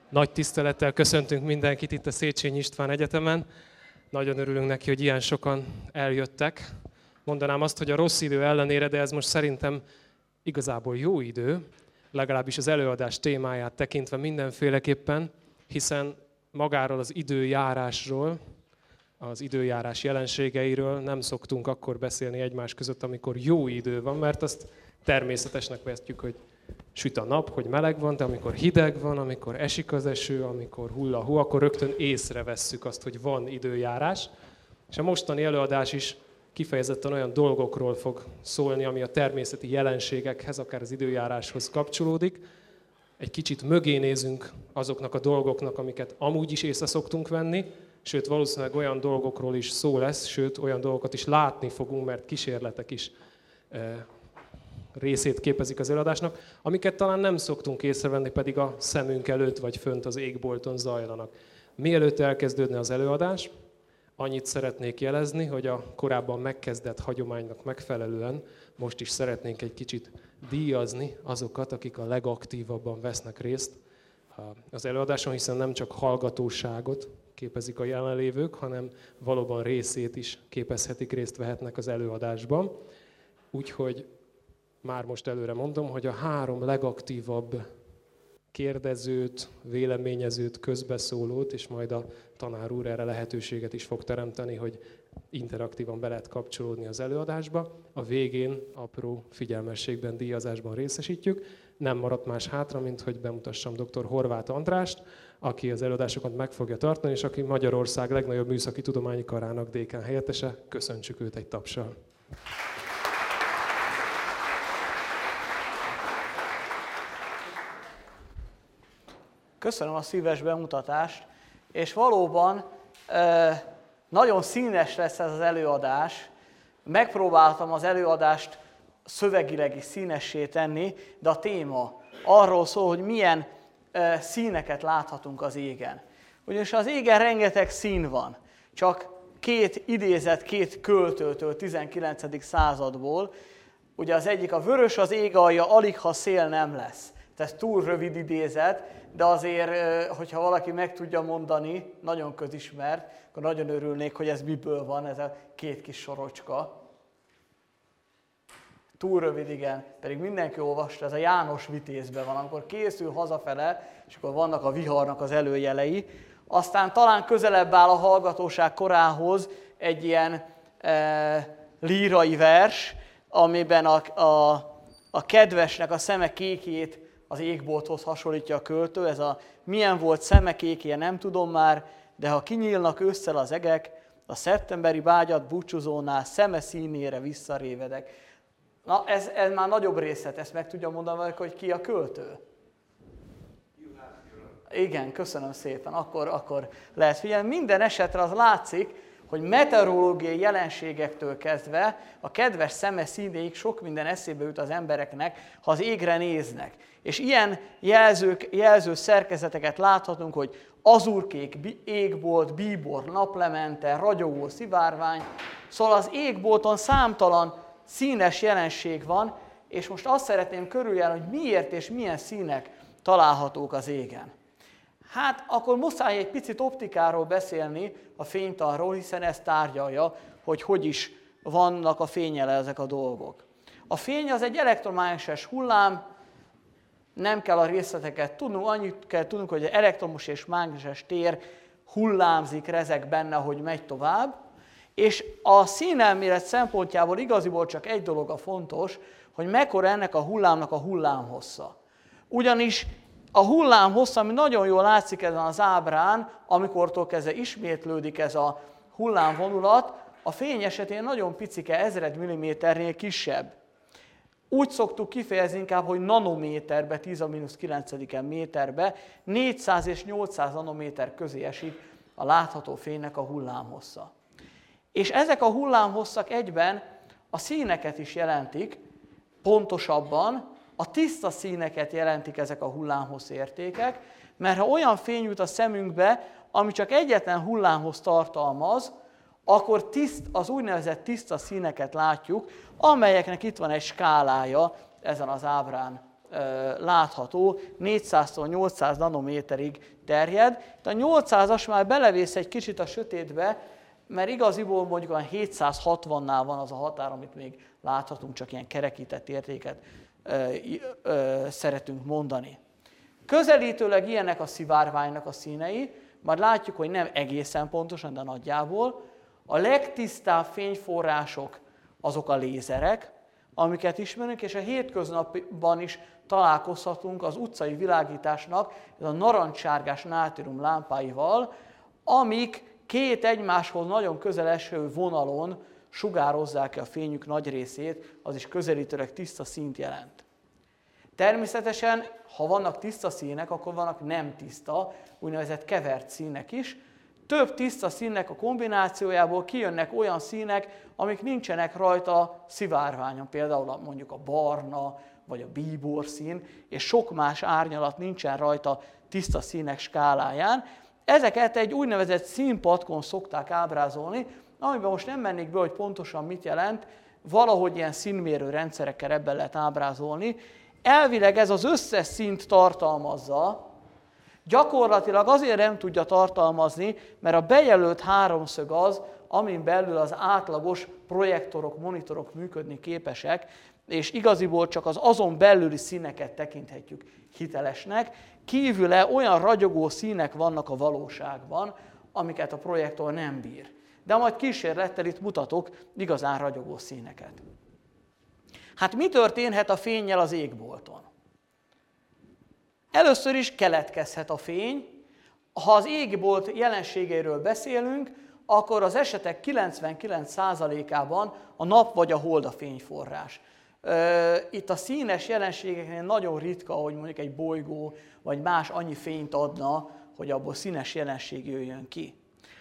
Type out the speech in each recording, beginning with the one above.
Nagy tisztelettel köszöntünk mindenkit itt a Széchenyi István Egyetemen. Nagyon örülünk neki, hogy ilyen sokan eljöttek. Mondanám azt, hogy a rossz idő ellenére, de ez most szerintem igazából jó idő, legalábbis az előadás témáját tekintve mindenféleképpen, hiszen magáról az időjárásról, az időjárás jelenségeiről nem szoktunk akkor beszélni egymás között, amikor jó idő van, mert azt természetesnek vehetjük, hogy süt a nap, hogy meleg van, de amikor hideg van, amikor esik az eső, amikor hull a hó, akkor rögtön észrevesszük azt, hogy van időjárás. És a mostani előadás is kifejezetten olyan dolgokról fog szólni, ami a természeti jelenségekhez, akár az időjáráshoz kapcsolódik. Egy kicsit mögé nézünk azoknak a dolgoknak, amiket amúgy is észre szoktunk venni, sőt valószínűleg olyan dolgokról is szó lesz, sőt olyan dolgokat is látni fogunk, mert kísérletek is részét képezik az előadásnak, amiket talán nem szoktunk észrevenni, pedig a szemünk előtt vagy fönt az égbolton zajlanak. Mielőtt elkezdődne az előadás, annyit szeretnék jelezni, hogy a korábban megkezdett hagyománynak megfelelően most is szeretnénk egy kicsit díjazni azokat, akik a legaktívabban vesznek részt az előadáson, hiszen nem csak hallgatóságot képezik a jelenlévők, hanem valóban részét is képezhetik, részt vehetnek az előadásban. Úgyhogy már most előre mondom, hogy a 3 legaktívabb kérdezőt, véleményezőt, közbeszólót, és majd a tanár úr erre lehetőséget is fog teremteni, hogy interaktívan be lehet kapcsolódni az előadásba. A végén apró figyelmességben, díjazásban részesítjük. Nem maradt más hátra, mint hogy bemutassam dr. Horváth Andrást, aki az előadásokat meg fogja tartani, és aki Magyarország legnagyobb műszaki tudományi karának dékán helyettese. Köszöntsük őt egy tapssal. Köszönöm a szíves bemutatást, és valóban nagyon színes lesz ez az előadás. Megpróbáltam az előadást szövegileg is színessé tenni, de a téma arról szól, hogy milyen színeket láthatunk az égen. Ugyanis az égen rengeteg szín van, csak 2 költőtől 19. századból. Ugye az egyik a vörös az ég alja, alig ha szél nem lesz. Ez túl rövid idézet, de azért, hogyha valaki meg tudja mondani, nagyon közismert, akkor nagyon örülnék, hogy ez miből van, ez a 2 kis sorocska. Túl rövid, igen, pedig mindenki olvasta, ez a János Vitézben van, amikor készül hazafele, és akkor vannak a viharnak az előjelei. Aztán talán közelebb áll a hallgatóság korához egy ilyen lírai vers, amiben a kedvesnek a szeme kékjét az égbolthoz hasonlítja a költő, ez a milyen volt szeme kékje, nem tudom már, de ha kinyílnak ősszel az egek, a szeptemberi bágyat búcsúzónál szeme színére visszarévedek. Na, ez már nagyobb részlet, ezt meg tudja mondani, hogy ki a költő? Igen, köszönöm szépen, akkor lehet figyelni. Minden esetre az látszik, hogy meteorológiai jelenségektől kezdve a kedves szeme színéig sok minden eszébe jut az embereknek, ha az égre néznek. És ilyen jelző szerkezeteket láthatunk, hogy azurkék égbolt, bíbor naplemente, ragyogó szivárvány. Szóval az égbolton számtalan színes jelenség van, és most azt szeretném körüljárni, hogy miért és milyen színek találhatók az égen. Hát akkor muszáj egy picit optikáról beszélni, a fénytanról, hiszen ez tárgyalja, hogy is vannak a fénnyel ezek a dolgok. A fény az egy elektromágneses hullám, nem kell a részleteket tudnunk, annyit kell tudnunk, hogy az elektromos és mágneses tér hullámzik, rezeg benne, hogy megy tovább, és a színelmélet szempontjából igaziból csak egy dolog a fontos, hogy mekkora ennek a hullámnak a hullámhossza. Ugyanis a hullámhossz, ami nagyon jól látszik ezen az ábrán, amikortól kezdve ismétlődik ez a hullámvonulat, a fény esetén nagyon picike, 1000 milliméternél kisebb. Úgy szoktuk kifejezni inkább, hogy nanométerbe, 10⁻⁹ méterbe, 400 és 800 nanométer közé esik a látható fénynek a hullámhossza. És ezek a hullámhosszak egyben a színeket is jelentik, pontosabban a tiszta színeket jelentik ezek a hullámhossz értékek, mert ha olyan fény jut a szemünkbe, ami csak egyetlen hullámhossz tartalmaz, akkor az úgynevezett tiszta színeket látjuk, amelyeknek itt van egy skálája ezen az ábrán látható, 400-tól 800 nanométerig terjed. A 800-as már belevész egy kicsit a sötétbe, mert igaziból mondjuk olyan 760-nál van az a határ, amit még láthatunk, csak ilyen kerekített értéket szeretünk mondani. Közelítőleg ilyenek a szivárványnak a színei, majd látjuk, hogy nem egészen pontosan, de nagyjából. A legtisztább fényforrások azok a lézerek, amiket ismerünk, és a hétköznapban is találkozhatunk az utcai világításnak ez a narancssárgás nátrium lámpáival, amik két egymáshoz nagyon közel eső vonalon sugározzák ki a fényük nagy részét, az is közelítőleg tiszta színt jelent. Természetesen, ha vannak tiszta színek, akkor vannak nem tiszta, úgynevezett kevert színek is. Több tiszta színnek a kombinációjából kijönnek olyan színek, amik nincsenek rajta szivárványon, például mondjuk a barna, vagy a bíbor szín, és sok más árnyalat nincsen rajta tiszta színek skáláján. Ezeket egy úgynevezett színpatkon szokták ábrázolni, amiben most nem mennék be, hogy pontosan mit jelent, valahogy ilyen színmérő rendszerekkel ebben lehet ábrázolni. Elvileg ez az összes színt tartalmazza, gyakorlatilag azért nem tudja tartalmazni, mert a bejelölt háromszög az, amin belül az átlagos projektorok, monitorok működni képesek, és igaziból csak az azon belüli színeket tekinthetjük hitelesnek. Kívüle olyan ragyogó színek vannak a valóságban, amiket a projektor nem bír. De majd kísérlettel itt mutatok igazán ragyogó színeket. Hát mi történhet a fénnyel az égbolton? Először is keletkezhet a fény. Ha az égbolt jelenségeiről beszélünk, akkor az esetek 99%-ában a nap vagy a hold a fényforrás. Itt a színes jelenségeknél nagyon ritka, hogy mondjuk egy bolygó vagy más annyi fényt adna, hogy abból színes jelenség jöjjön ki.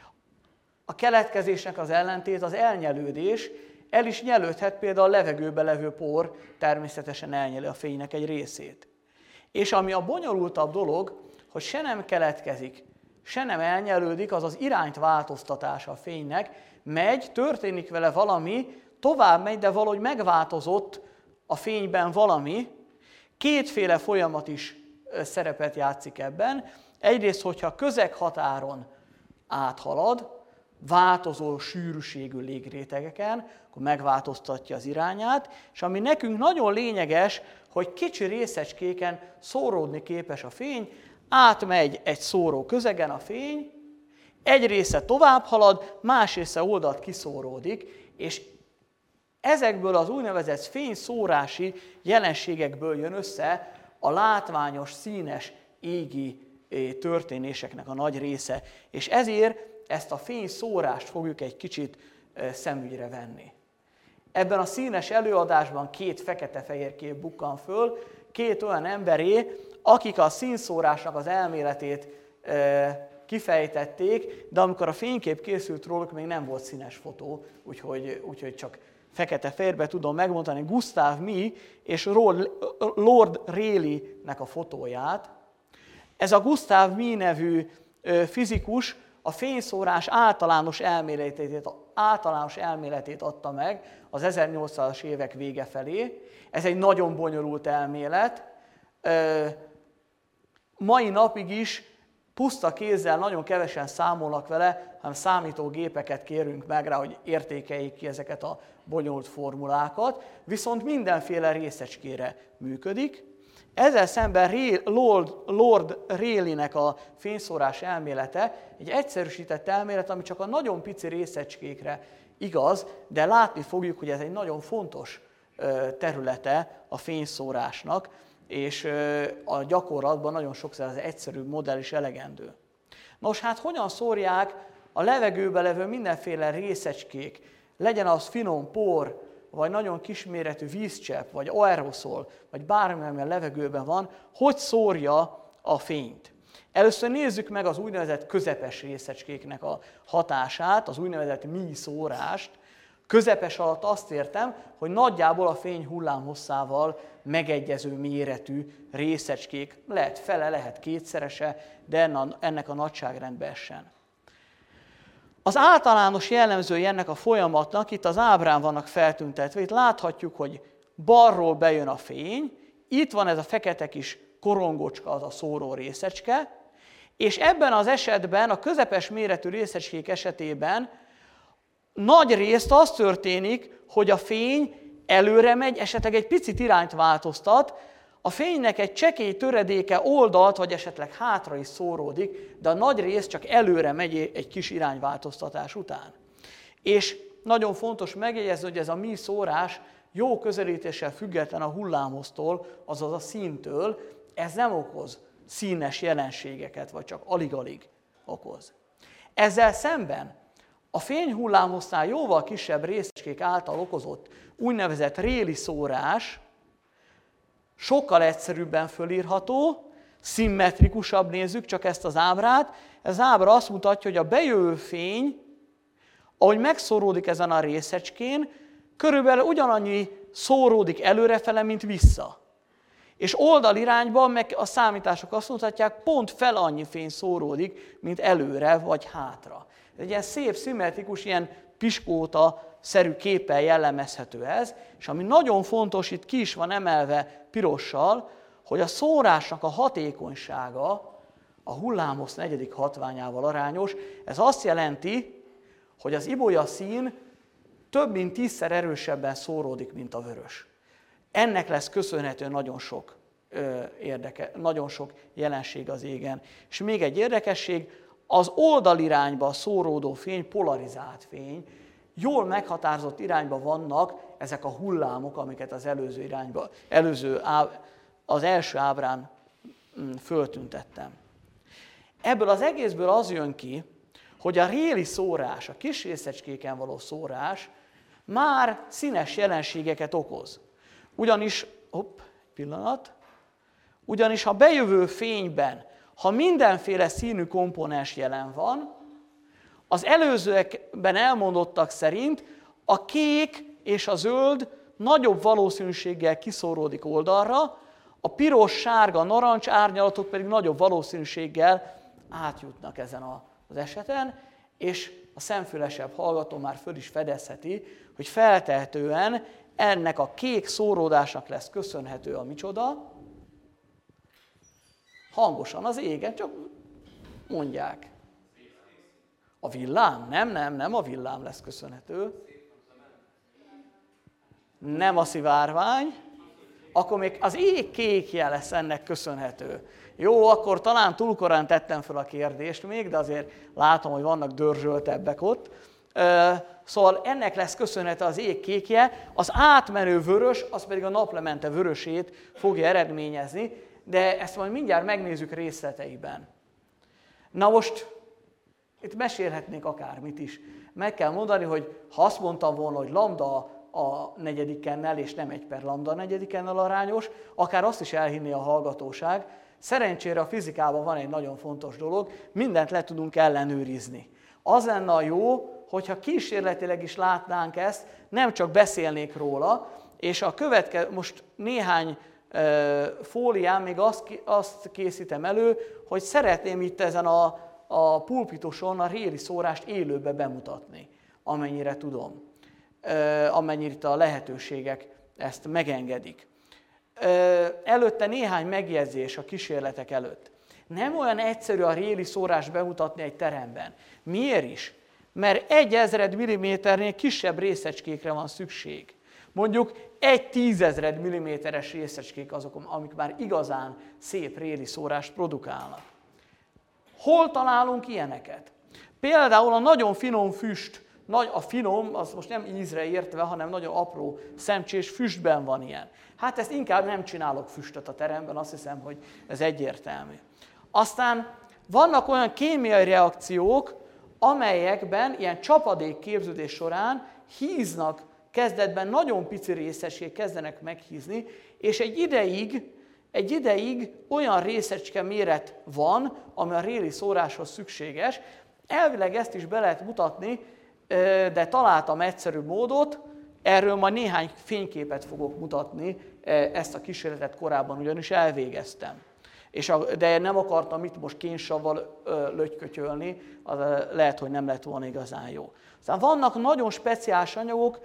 A keletkezésnek az ellentét az elnyelődés. El is nyelődhet, például a levegőbe levő por természetesen elnyeli a fénynek egy részét. És ami a bonyolultabb dolog, hogy se nem keletkezik, se nem elnyelődik, az az irányt változtatása a fénynek, megy, történik vele valami, tovább megy, de valahogy megváltozott a fényben valami. Kétféle folyamat is szerepet játszik ebben. Egyrészt, hogyha közeghatáron áthalad, változó sűrűségű légrétegeken, akkor megváltoztatja az irányát, és ami nekünk nagyon lényeges, hogy kicsi részecskéken szóródni képes a fény, átmegy egy szóró közegen a fény, egy része tovább halad, más része oldalt kiszóródik, és ezekből az úgynevezett fényszórási jelenségekből jön össze a látványos, színes, égi történéseknek a nagy része. És ezért ezt a fényszórást fogjuk egy kicsit szemügyre venni. Ebben a színes előadásban két fekete-fehér kép bukkan föl, két olyan emberé, akik a színszórásnak az elméletét kifejtették, de amikor a fénykép készült róluk, még nem volt színes fotó, úgyhogy csak fekete-fehérbe tudom megmondani Gustav Mie és Lord Rayleigh-nek a fotóját. Ez a Gustav Mie nevű fizikus a fényszórás általános elméletét adta meg az 1800-as évek vége felé. Ez egy nagyon bonyolult elmélet. Mai napig is puszta kézzel nagyon kevesen számolnak vele, hanem számítógépeket kérünk meg rá, hogy értékeljék ki ezeket a bonyolult formulákat, viszont mindenféle részecskére működik. Ezzel szemben Lord Rayleigh-nek a fényszórás elmélete egy egyszerűsített elmélet, ami csak a nagyon pici részecskékre igaz, de látni fogjuk, hogy ez egy nagyon fontos területe a fényszórásnak, és a gyakorlatban nagyon sokszor az egyszerű modell is elegendő. Nos, hát hogyan szórják a levegőbe levő mindenféle részecskék, legyen az finom por, vagy nagyon kisméretű vízcsepp, vagy aeroszol, vagy bármi, ami a levegőben van, hogy szórja a fényt. Először nézzük meg az úgynevezett közepes részecskéknek a hatását, az úgynevezett Mie szórást. Közepes alatt azt értem, hogy nagyjából a fény hullámhosszával megegyező méretű részecskék, lehet fele, lehet kétszerese, de ennek a nagyságrendbe essen. Az általános jellemzői ennek a folyamatnak itt az ábrán vannak feltüntetve. Itt láthatjuk, hogy balról bejön a fény, itt van ez a fekete kis korongocska, az a szóró részecske, és ebben az esetben, a közepes méretű részecskék esetében nagy részt az történik, hogy a fény előre megy, esetleg egy picit irányt változtat, a fénynek egy csekély töredéke oldalt, vagy esetleg hátra is szóródik, de a nagy rész csak előre megy egy kis irányváltoztatás után. És nagyon fontos megjegyezni, hogy ez a mi szórás jó közelítéssel független a hullámhoztól, azaz a színtől, ez nem okoz színes jelenségeket, vagy csak alig-alig okoz. Ezzel szemben a fényhullámhoznál jóval kisebb részecskék által okozott úgynevezett Rayleigh szórás sokkal egyszerűbben fölírható, szimmetrikusabb, nézzük csak ezt az ábrát. Ez az ábra azt mutatja, hogy a bejövő fény, ahogy megszóródik ezen a részecskén, körülbelül ugyanannyi szóródik előrefele, mint vissza. És oldalirányban meg a számítások azt mutatják, pont fel annyi fény szóródik, mint előre vagy hátra. Ez egy ilyen szép, szimmetrikus, ilyen piskóta-szerű képpel jellemezhető ez, és ami nagyon fontos, itt ki is van emelve pirossal, hogy a szórásnak a hatékonysága a hullámhossz negyedik hatványával arányos. Ez azt jelenti, hogy az ibolya szín több mint 10-szer erősebben szóródik, mint a vörös. Ennek lesz köszönhető nagyon sok jelenség az égen. És még egy érdekesség, az oldalirányba szóródó fény, polarizált fény, jól meghatározott irányba vannak ezek a hullámok, amiket az első ábrán föltüntettem. Ebből az egészből az jön ki, hogy a Rayleigh szórás, a kis részecskéken való szórás már színes jelenségeket okoz. Ugyanis a bejövő fényben, ha mindenféle színű komponens jelen van, az előzőekben elmondottak szerint a kék és a zöld nagyobb valószínűséggel kiszóródik oldalra, a piros, sárga, narancs árnyalatok pedig nagyobb valószínűséggel átjutnak ezen az eseten, és a szemfülesebb hallgató már föl is fedezheti, hogy feltehetően ennek a kék szóródásnak lesz köszönhető a micsoda. Hangosan az égen, csak mondják. A villám? Nem a villám lesz köszönhető. Nem a szivárvány. Akkor még az ég kékje lesz ennek köszönhető. Jó, akkor talán túl korán tettem fel a kérdést még, de azért látom, hogy vannak dörzsöltebbek ott. Szóval ennek lesz köszönhető az ég kékje, az átmenő vörös, az pedig a naplemente vörösét fogja eredményezni, de ezt majd mindjárt megnézzük részleteiben. Na most, itt mesélhetnék akármit is. Meg kell mondani, hogy ha azt mondtam volna, hogy lambda a negyedikennel, és nem 1/lambda a negyedikennel arányos, akár azt is elhinné a hallgatóság. Szerencsére a fizikában van egy nagyon fontos dolog, mindent le tudunk ellenőrizni. Az lenne a jó, hogyha kísérletileg is látnánk ezt, nem csak beszélnék róla, és most néhány fólián még azt készítem elő, hogy szeretném itt ezen a pulpituson a Rayleigh szórást élőbe bemutatni, amennyire tudom, amennyire itt a lehetőségek ezt megengedik. Előtte néhány megjegyzés a kísérletek előtt. Nem olyan egyszerű a Rayleigh szórást bemutatni egy teremben. Miért is? Mert 1/1000 milliméternél kisebb részecskékre van szükség. Mondjuk 1/10,000 milliméteres részecskék azok, amik már igazán szép Rayleigh szórást produkálnak. Hol találunk ilyeneket? Például a nagyon finom füst, a finom, az most nem ízre értve, hanem nagyon apró szemcsés füstben van ilyen. Hát ezt inkább nem csinálok füstöt a teremben, azt hiszem, hogy ez egyértelmű. Aztán vannak olyan kémiai reakciók, amelyekben ilyen csapadékképződés során híznak, kezdetben nagyon pici részecskék kezdenek meghízni, és egy ideig olyan részecske méret van, ami a Rayleigh szóráshoz szükséges. Elvileg ezt is be lehet mutatni, de találtam egyszerű módot, erről majd néhány fényképet fogok mutatni, ezt a kísérletet korábban ugyanis elvégeztem. De nem akartam itt most kénsavval lötykötyölni, az lehet, hogy nem lett volna igazán jó. Aztán vannak nagyon speciális anyagok,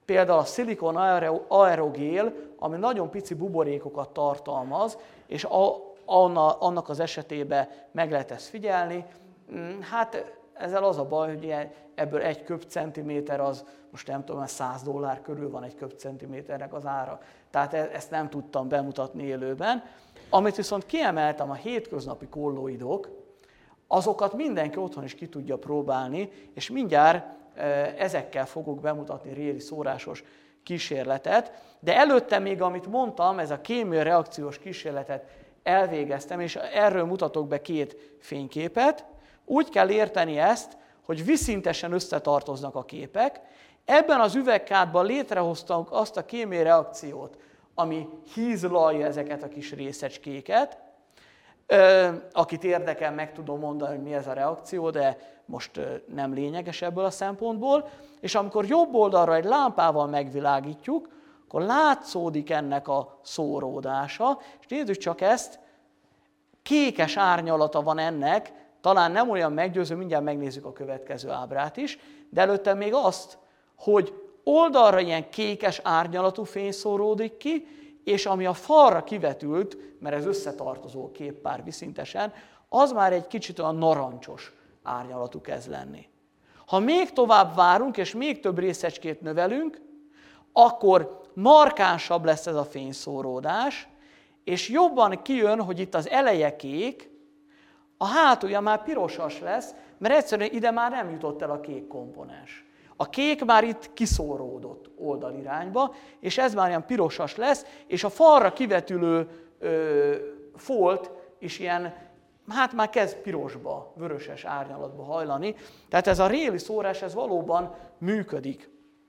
például a szilikon aerogél, ami nagyon pici buborékokat tartalmaz, és annak az esetében meg lehet ezt figyelni. Hát ezzel az a baj, hogy ebből egy köbcentiméter az, most nem tudom, $100 körül van egy köbcentiméternek az ára. Tehát ezt nem tudtam bemutatni élőben. Amit viszont kiemeltem, a hétköznapi kolloidok, azokat mindenki otthon is ki tudja próbálni, és mindjárt ezekkel fogok bemutatni Rayleigh szórásos kísérletet. De előtte még, amit mondtam, ez a kémiai reakciós kísérletet elvégeztem, és erről mutatok be 2 fényképet. Úgy kell érteni ezt, hogy vízszintesen összetartoznak a képek. Ebben az üvegkádban létrehoztam azt a kémiai reakciót, ami hízlalja ezeket a kis részecskéket. Akit érdekel, meg tudom mondani, hogy mi ez a reakció, de most nem lényeges ebből a szempontból. És amikor jobb oldalra egy lámpával megvilágítjuk, akkor látszódik ennek a szóródása. És nézzük csak ezt, kékes árnyalata van ennek, talán nem olyan meggyőző, mindjárt megnézzük a következő ábrát is, de előtte még azt, hogy oldalra ilyen kékes árnyalatú fény szóródik ki, és ami a falra kivetült, mert ez összetartozó képpár viszintesen, az már egy kicsit olyan narancsos árnyalatú kezd lenni. Ha még tovább várunk, és még több részecskét növelünk, akkor markánsabb lesz ez a fényszóródás, és jobban kijön, hogy itt az eleje kék, a hátulja már pirosas lesz, mert egyszerűen ide már nem jutott el a kék komponens. A kék már itt kiszóródott oldalirányba, és ez már ilyen pirosas lesz, és a falra kivetülő folt is ilyen, hát már kezd pirosba, vöröses árnyalatba hajlani. Tehát ez a Rayleigh szórás, ez valóban működik.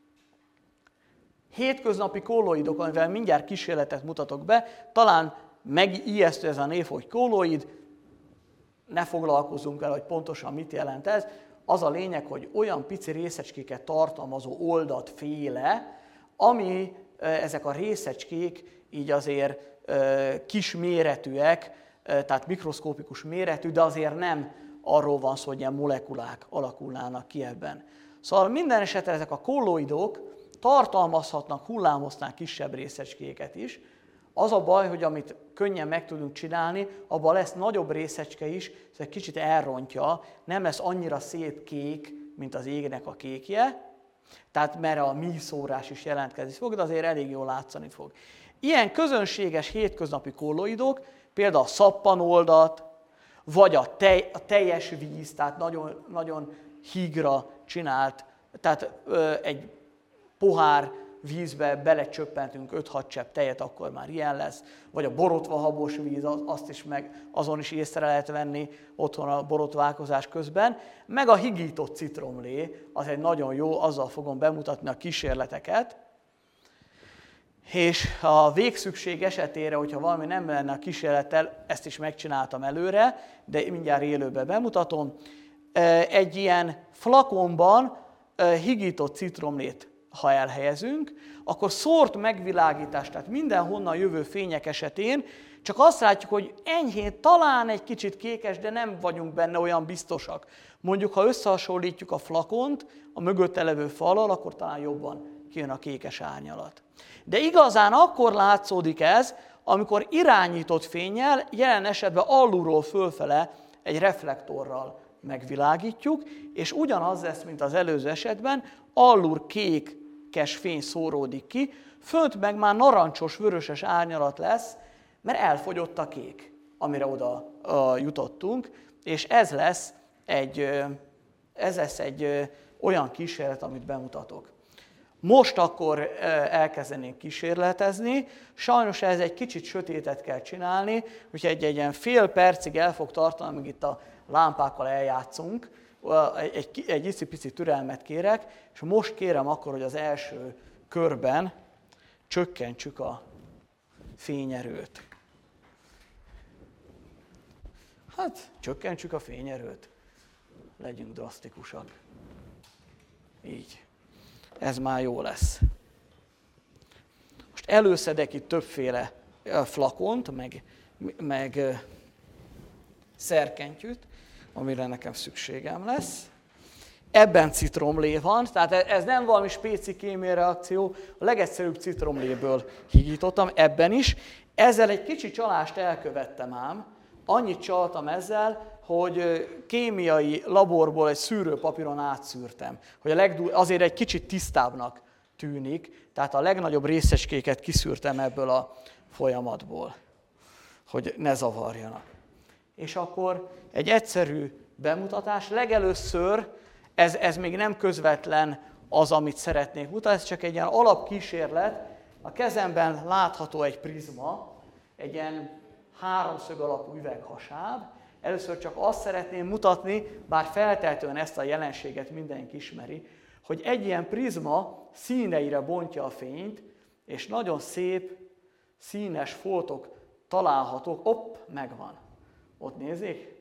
Hétköznapi kolloidok, amivel mindjárt kísérletet mutatok be, talán megijesztő ez a név, hogy kolloid, ne foglalkozzunk vele, hogy pontosan mit jelent ez. Az a lényeg, hogy olyan pici részecskéket tartalmazó oldatféle, ami ezek a részecskék így azért kis méretűek, tehát mikroszkópikus méretű, de azért nem arról van szó, hogy ilyen molekulák alakulnának ki ebben. Szóval minden esetre ezek a kolloidok tartalmazhatnak hullámhossznál kisebb részecskéket is. Az a baj, hogy amit könnyen meg tudunk csinálni, abban lesz nagyobb részecske is, ez egy kicsit elrontja, nem lesz annyira szép kék, mint az égnek a kékje, tehát mert a míszórás is jelentkezni fog, de azért elég jól látszani fog. Ilyen közönséges hétköznapi kolloidok, például a szappanoldat, vagy a teljes víz, tehát nagyon, nagyon hígra csinált, tehát egy pohár vízbe belecsöppentünk 5-6 csepp tejet, akkor már ilyen lesz. Vagy a borotva habos víz, azt is azon is észre lehet venni otthon a borotválkozás közben. Meg a higított citromlé, az egy nagyon jó, azzal fogom bemutatni a kísérleteket. És a végszükség esetére, hogyha valami nem lenne a kísérlettel, ezt is megcsináltam előre, de mindjárt élőben bemutatom. Egy ilyen flakonban higított citromlét, ha elhelyezünk, akkor szórt megvilágítás, tehát mindenhonnan jövő fények esetén csak azt látjuk, hogy enyhén talán egy kicsit kékes, de nem vagyunk benne olyan biztosak. Mondjuk, ha összehasonlítjuk a flakont a mögötte levő fallal, akkor talán jobban kijön a kékes árnyalat. De igazán akkor látszódik ez, amikor irányított fénnyel, jelen esetben alulról fölfele egy reflektorral megvilágítjuk, és ugyanaz lesz, mint az előző esetben, alul kékes fény szóródik ki, fönt meg már narancsos, vöröses árnyalat lesz, mert elfogyott a kék, amire oda jutottunk, és ez lesz egy olyan kísérlet, amit bemutatok. Most akkor elkezdenénk kísérletezni, sajnos ez egy kicsit sötétet kell csinálni, úgyhogy egy ilyen fél percig el fog tartani, amíg itt a lámpákkal eljátszunk, egy icipici türelmet kérek, és most kérem akkor, hogy az első körben csökkentsük a fényerőt. Hát, csökkentsük a fényerőt. Legyünk drasztikusak. Így. Ez már jó lesz. Most előszedek itt többféle flakont, meg szerkentyűt, amire nekem szükségem lesz. ebben citromlé van, tehát ez nem valami spéci kémiai reakció, a legegyszerűbb citromléből hígítottam, ebben is. Ezzel egy kicsi csalást elkövettem ám, annyit csaltam ezzel, hogy kémiai laborból egy szűrőpapíron átszűrtem, hogy azért egy kicsit tisztábbnak tűnik, tehát a legnagyobb részecskéket kiszűrtem ebből a folyamatból, hogy ne zavarjanak. És akkor egy egyszerű bemutatás, legelőször ez még nem közvetlen az, amit szeretnék mutatni, ez csak egy ilyen alapkísérlet. A kezemben látható egy prizma, egy ilyen háromszög alakú üveghasáb. Először csak azt szeretném mutatni, bár feltehetően ezt a jelenséget mindenki ismeri, hogy egy ilyen prizma színeire bontja a fényt, és nagyon szép, színes foltok találhatók. Megvan. Ott nézik?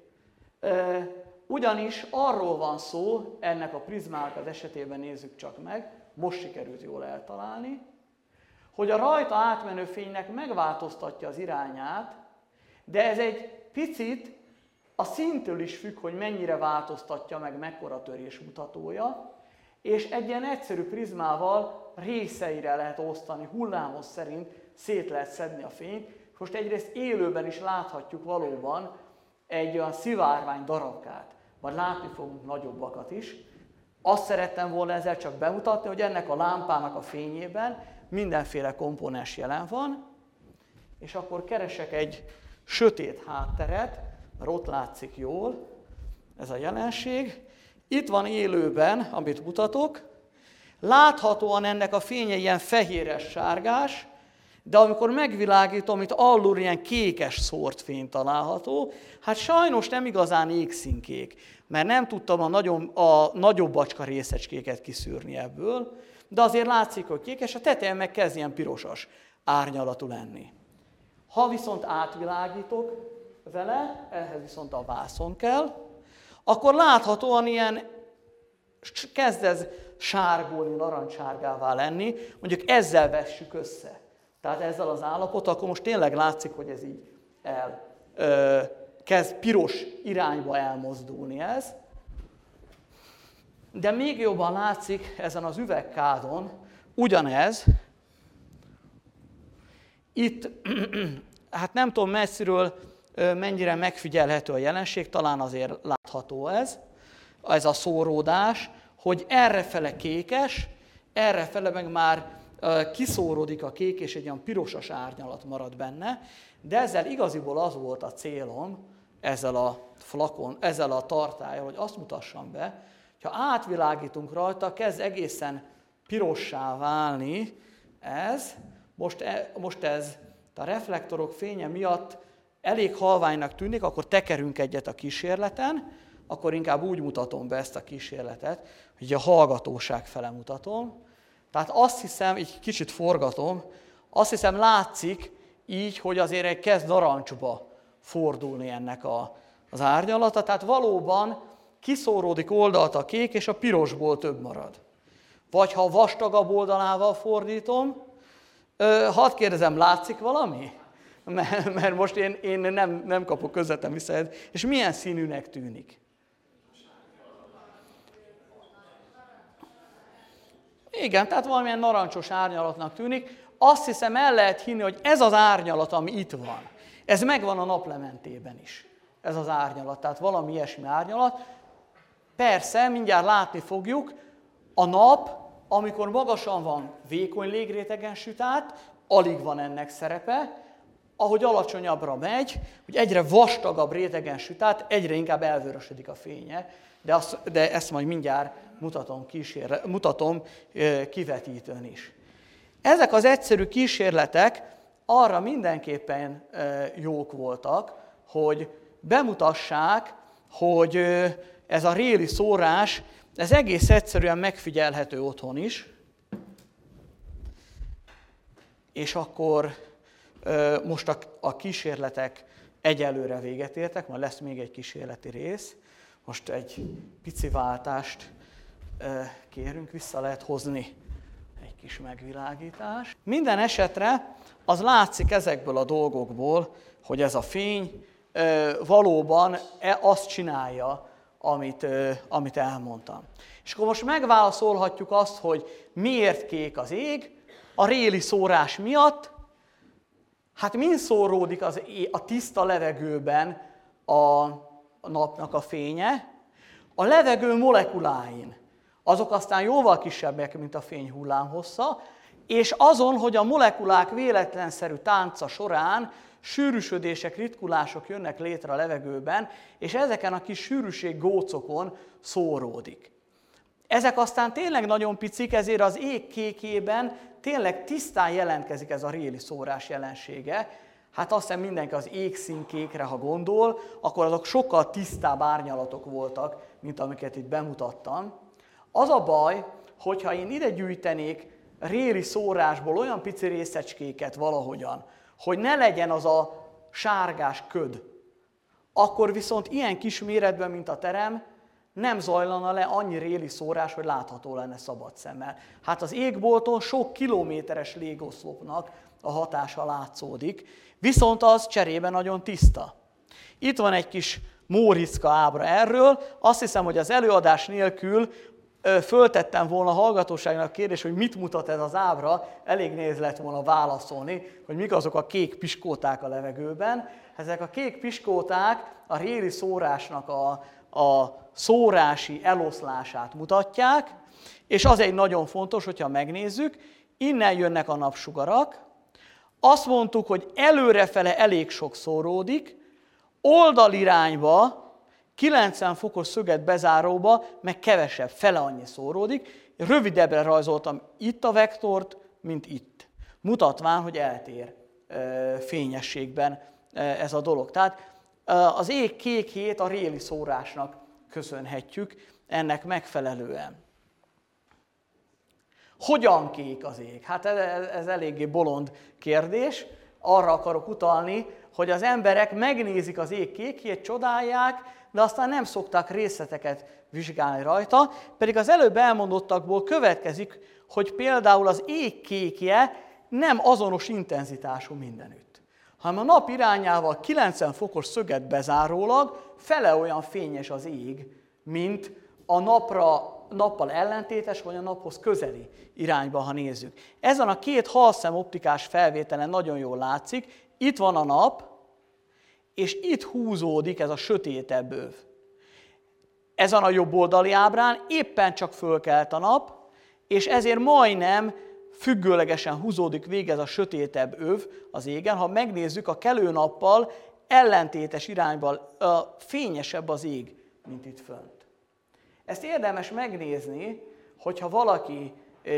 Ugyanis arról van szó, ennek a prizmának az esetében nézzük csak meg, most sikerült jól eltalálni, hogy a rajta átmenő fénynek megváltoztatja az irányát, de ez egy picit a színtől is függ, hogy mennyire változtatja meg, mekkora törésmutatója, és egy ilyen egyszerű prizmával részeire lehet osztani, hullámos szerint szét lehet szedni a fényt. Most egyrészt élőben is láthatjuk valóban egy olyan szivárvány darabkát, majd látni fogunk nagyobbakat is. Azt szerettem volna ezzel csak bemutatni, hogy ennek a lámpának a fényében mindenféle komponens jelen van, és akkor keresek egy sötét hátteret, mert ott látszik jól ez a jelenség. Itt van élőben, amit mutatok. Láthatóan ennek a fénye ilyen fehéres-sárgás, de amikor megvilágítom, itt alul ilyen kékes szórt fény található, hát sajnos nem igazán égszínkék, mert nem tudtam a nagyobb bacska részecskéket kiszűrni ebből, de azért látszik, hogy kékes, a tetején meg kezd ilyen pirosas árnyalatú lenni. Ha viszont átvilágítok vele, ehhez viszont a vászon kell, akkor láthatóan ilyen kezd ez sárgulni, narancssárgává lenni, mondjuk ezzel vessük össze. Tehát ezzel az állapottal, akkor most tényleg látszik, hogy ez így kezd piros irányba elmozdulni ez. De még jobban látszik ezen az üvegkádon ugyanez. Itt, hát nem tudom messziről mennyire megfigyelhető a jelenség, talán azért látható ez a szóródás, hogy errefele kékes, errefele meg már kiszóródik a kék, és egy olyan pirosas árnyalat marad benne, de ezzel igaziból az volt a célom, ezzel a tartállyal, hogy azt mutassam be, ha átvilágítunk rajta, kezd egészen pirossá válni ez, most ez a reflektorok fénye miatt elég halványnak tűnik, akkor tekerünk egyet a kísérleten, akkor inkább úgy mutatom be ezt a kísérletet, hogy a hallgatóság fele mutatom. Tehát azt hiszem, így kicsit forgatom, azt hiszem látszik így, hogy azért kezd narancsba fordulni ennek az árnyalata, tehát valóban kiszóródik oldalt a kék, és a pirosból több marad. Vagy ha vastagabb oldalával fordítom, hadd kérdezem, látszik valami? Mert most én nem kapok közvetlen visszajelzést. És milyen színűnek tűnik? Igen, tehát valamilyen narancsos árnyalatnak tűnik. Azt hiszem, el lehet hinni, hogy ez az árnyalat, ami itt van, ez megvan a naplementében is. Ez az árnyalat, tehát valami ilyesmi árnyalat. Persze, mindjárt látni fogjuk, a nap, amikor magasan van, vékony légrétegen süt át, alig van ennek szerepe, ahogy alacsonyabbra megy, hogy egyre vastagabb rétegen süt át, egyre inkább elvörösödik a fénye, de ezt majd mindjárt mutatom kivetítőn is. Ezek az egyszerű kísérletek arra mindenképpen jók voltak, hogy bemutassák, hogy ez a Rayleigh szórás, ez egész egyszerűen megfigyelhető otthon is, és akkor most a kísérletek egyelőre véget értek, majd lesz még egy kísérleti rész. Most egy pici váltást kérünk, vissza lehet hozni egy kis megvilágítás. Minden esetre az látszik ezekből a dolgokból, hogy ez a fény valóban azt csinálja, amit elmondtam. És akkor most megválaszolhatjuk azt, hogy miért kék az ég, a réli szórás miatt. Hát mind szóródik a tiszta levegőben a napnak a fénye, a levegő molekuláin, azok aztán jóval kisebbek, mint a fény hullámhossza, és azon, hogy a molekulák véletlenszerű tánca során sűrűsödések, ritkulások jönnek létre a levegőben, és ezeken a kis sűrűséggócokon szóródik. Ezek aztán tényleg nagyon picik, ezért az ég kékében tényleg tisztán jelentkezik ez a réli szórás jelensége. Hát azt hiszem mindenki az égszínkékre, ha gondol, akkor azok sokkal tisztább árnyalatok voltak, mint amiket itt bemutattam. Az a baj, hogyha én ide gyűjtenék réli szórásból olyan pici részecskéket valahogyan, hogy ne legyen az a sárgás köd, akkor viszont ilyen kis méretben, mint a terem, nem zajlana le annyi réli szórás, hogy látható lenne szabad szemmel. Hát az égbolton sok kilométeres légoszlopnak a hatása látszódik, viszont az cserében nagyon tiszta. Itt van egy kis Móriczka ábra erről. Azt hiszem, hogy az előadás nélkül föltettem volna a hallgatóságnak a kérdést, hogy mit mutat ez az ábra, elég nehéz lett volna válaszolni, hogy mik azok a kék piskóták a levegőben. Ezek a kék piskóták a réli szórásnak a szórási eloszlását mutatják, és az egy nagyon fontos, hogyha megnézzük, innen jönnek a napsugarak, azt mondtuk, hogy előrefele elég sok szóródik, oldalirányba, 90 fokos szöget bezáróba, meg kevesebb, fele annyi szóródik. Rövidebbre rajzoltam itt a vektort, mint itt. Mutatván, hogy eltér fényességben ez a dolog. Tehát az ég kékjét a réli szórásnak köszönhetjük ennek megfelelően. Hogyan kék az ég? Hát ez eléggé bolond kérdés. Arra akarok utalni, hogy az emberek megnézik az ég kékjét, csodálják, de aztán nem szoktak részleteket vizsgálni rajta, pedig az előbb elmondottakból következik, hogy például az ég kékje nem azonos intenzitású mindenütt, hanem a nap irányával 90 fokos szöget bezárólag fele olyan fényes az ég, mint a nappal ellentétes, vagy a naphoz közeli irányba, ha nézzük. Ezen a két halszem optikás felvételen nagyon jól látszik, itt van a nap, és itt húzódik ez a sötétebb öv. Ezen a jobb oldali ábrán éppen csak fölkelt a nap, és ezért majdnem függőlegesen húzódik végig ez a sötétebb öv az égen. Ha megnézzük, a kelő nappal ellentétes irányban fényesebb az ég, mint itt fönt. Ezt érdemes megnézni, hogyha valaki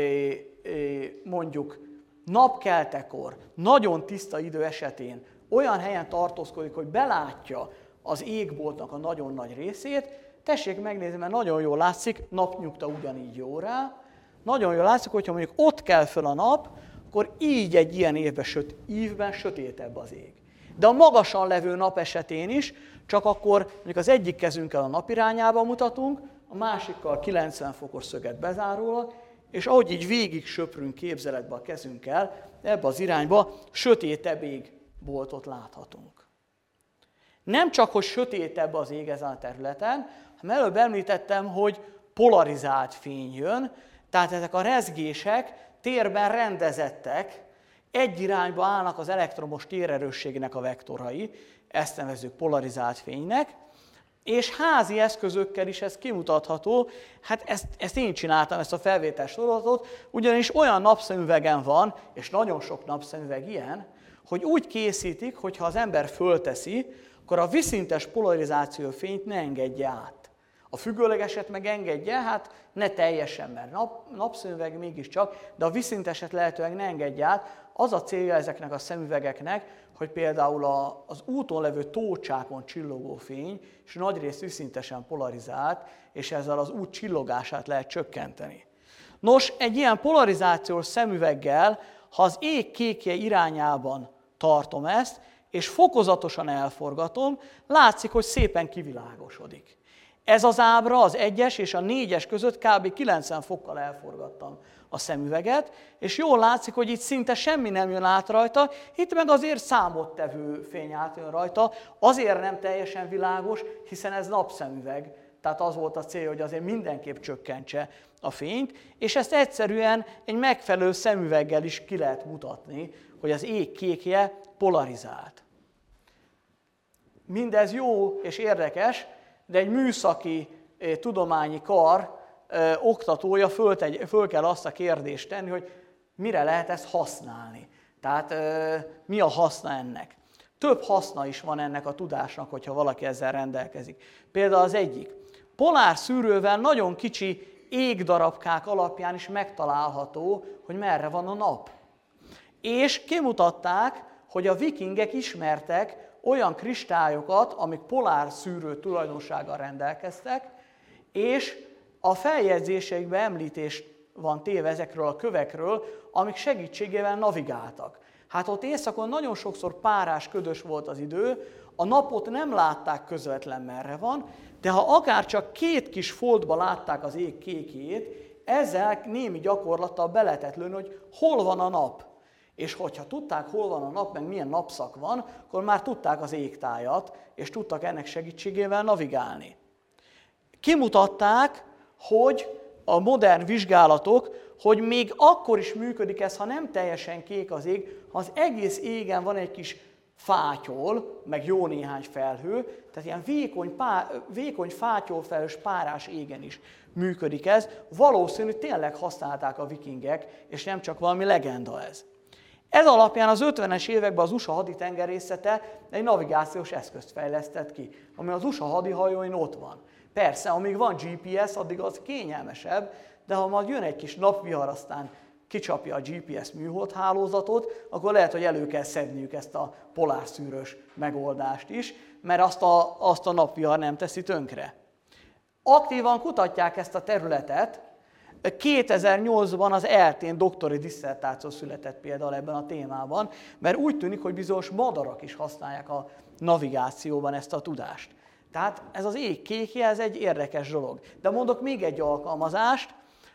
mondjuk napkeltekor, nagyon tiszta idő esetén olyan helyen tartózkodik, hogy belátja az égboltnak a nagyon nagy részét, tessék megnézni, mert nagyon jól látszik, napnyugta ugyanígy jó rá, nagyon jól látszik, hogyha mondjuk ott kell föl a nap, akkor így egy ilyen ívben sötétebb az ég. De a magasan levő nap esetén is, csak akkor mondjuk az egyik kezünkkel a nap irányába mutatunk, a másikkal 90 fokos szöget bezárólag, és ahogy így végig söprünk képzeletbe a kezünkkel, ebbe az irányba sötétebb égboltot láthatunk. Nem csak, hogy sötétebb az ég ezen a területen, hanem előbb említettem, hogy polarizált fény jön, tehát ezek a rezgések térben rendezettek, egy irányba állnak az elektromos térerősségnek a vektorai, ezt nevezzük polarizált fénynek, és házi eszközökkel is ez kimutatható. Hát ezt én csináltam, ezt a felvétel sorozatot, ugyanis olyan napszemüvegen van, és nagyon sok napszemüveg ilyen, hogy úgy készítik, hogy ha az ember fölteszi, akkor a vízszintes polarizáció fényt ne engedje át. A függőlegeset meg engedje, hát ne teljesen, mert napszemüveg mégiscsak, de a vízszinteset lehetőleg ne engedje át. Az a célja ezeknek a szemüvegeknek, hogy például az úton levő tócsákon csillogó fény, és nagyrészt vízszintesen polarizált, és ezzel az út csillogását lehet csökkenteni. Nos, egy ilyen polarizációs szemüveggel, ha az ég kékje irányában tartom ezt, és fokozatosan elforgatom, látszik, hogy szépen kivilágosodik. Ez az ábra az 1-es és a 4-es között kb. 90 fokkal elforgattam a szemüveget, és jól látszik, hogy itt szinte semmi nem jön át rajta, itt meg azért számottevő fény átjön rajta, azért nem teljesen világos, hiszen ez napszemüveg, tehát az volt a cél, hogy azért mindenképp csökkentse a fényt, és ezt egyszerűen egy megfelelő szemüveggel is ki lehet mutatni, hogy az ég kékje polarizált. Mindez jó és érdekes, de egy műszaki tudományi kar oktatója föl kell azt a kérdést tenni, hogy mire lehet ezt használni. Tehát mi a haszna ennek? Több haszna is van ennek a tudásnak, hogyha valaki ezzel rendelkezik. Például az egyik. Polár szűrővel nagyon kicsi égdarabkák alapján is megtalálható, hogy merre van a nap. És kimutatták, hogy a vikingek ismertek olyan kristályokat, amik polár szűrő tulajdonsággal rendelkeztek, és a feljegyzéseikben említés van téve ezekről a kövekről, amik segítségével navigáltak. Hát ott éjszakon nagyon sokszor párás, ködös volt az idő, a napot nem látták közvetlen merre van, de ha akár csak két kis foltba látták az ég kékjét, ezzel némi gyakorlattal be lehetett lőni, hogy hol van a nap. És hogyha tudták, hol van a nap, meg milyen napszak van, akkor már tudták az égtájat, és tudtak ennek segítségével navigálni. Kimutatták, hogy a modern vizsgálatok, hogy még akkor is működik ez, ha nem teljesen kék az ég, ha az egész égen van egy kis fátyol, meg jó néhány felhő, tehát ilyen vékony fátyolfelhős párás égen is működik ez. Valószínű, tényleg használták a vikingek, és nem csak valami legenda ez. Ez alapján az 50-es években az USA haditengerészete egy navigációs eszközt fejlesztett ki, ami az USA hadihajóin ott van. Persze, amíg van GPS, addig az kényelmesebb, de ha majd jön egy kis napvihar, aztán kicsapja a GPS műholdhálózatot, akkor lehet, hogy elő kell szedniük ezt a polárszűrős megoldást is, mert azt a napvihar nem teszi tönkre. Aktívan kutatják ezt a területet. 2008-ban az ELTE-n doktori disszertáció született például ebben a témában, mert úgy tűnik, hogy bizonyos madarak is használják a navigációban ezt a tudást. Tehát ez az ég kékje, ez egy érdekes dolog. De mondok még egy alkalmazást.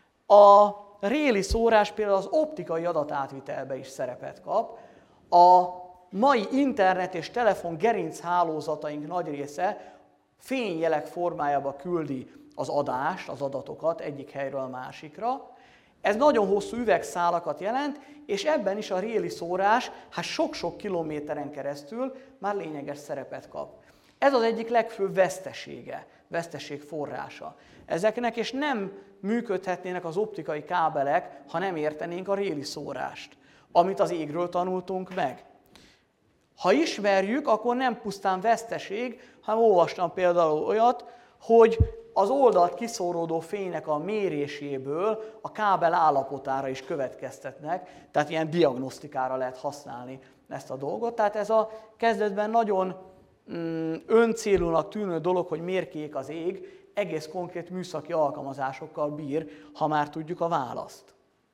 A Rayleigh szórás például az optikai adatátvitelbe is szerepet kap. A mai internet és telefon gerinchálózataink nagy része fényjelek formájába küldi az adást, az adatokat egyik helyről a másikra. Ez nagyon hosszú üvegszálakat jelent, és ebben is a Rayleigh szórás sok-sok kilométeren keresztül már lényeges szerepet kap. Ez az egyik legfőbb veszteség forrása ezeknek, és nem működhetnének az optikai kábelek, ha nem értenénk a Rayleigh szórást, amit az égről tanultunk meg. Ha ismerjük, akkor nem pusztán veszteség, hanem olvastam például olyat, hogy az oldalt kiszóródó fénynek a méréséből a kábel állapotára is következtetnek, tehát ilyen diagnosztikára lehet használni ezt a dolgot. Tehát ez a kezdetben nagyon öncélúnak tűnő dolog, hogy miért kék az ég, egész konkrét műszaki alkalmazásokkal bír, ha már tudjuk a választ.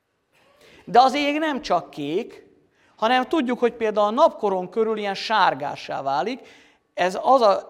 De az ég nem csak kék, hanem tudjuk, hogy például a napkoron körül ilyen sárgássá válik. Ez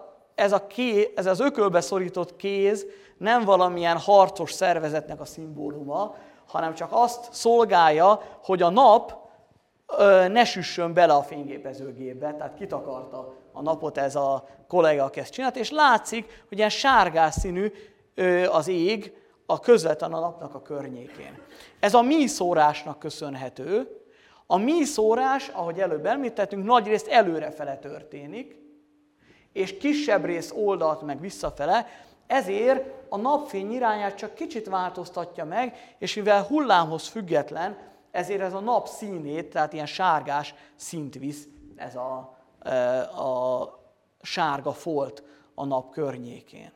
az ökölbe szorított kéz nem valamilyen harcos szervezetnek a szimbóluma, hanem csak azt szolgálja, hogy a nap ne süssön bele a fényképezőgépbe, tehát kitakarta a napot ez a kollega, aki ezt csinált, és látszik, hogy ilyen sárgás színű az ég a közvetlen a napnak a környékén. Ez a míszórásnak köszönhető. A míszórás, ahogy előbb említettünk, nagyrészt előrefele történik, és kisebb rész oldalt meg visszafele, ezért a napfény irányát csak kicsit változtatja meg, és mivel hullámhoz független, ezért ez a nap színét, tehát ilyen sárgás színt visz ez a sárga folt a nap környékén.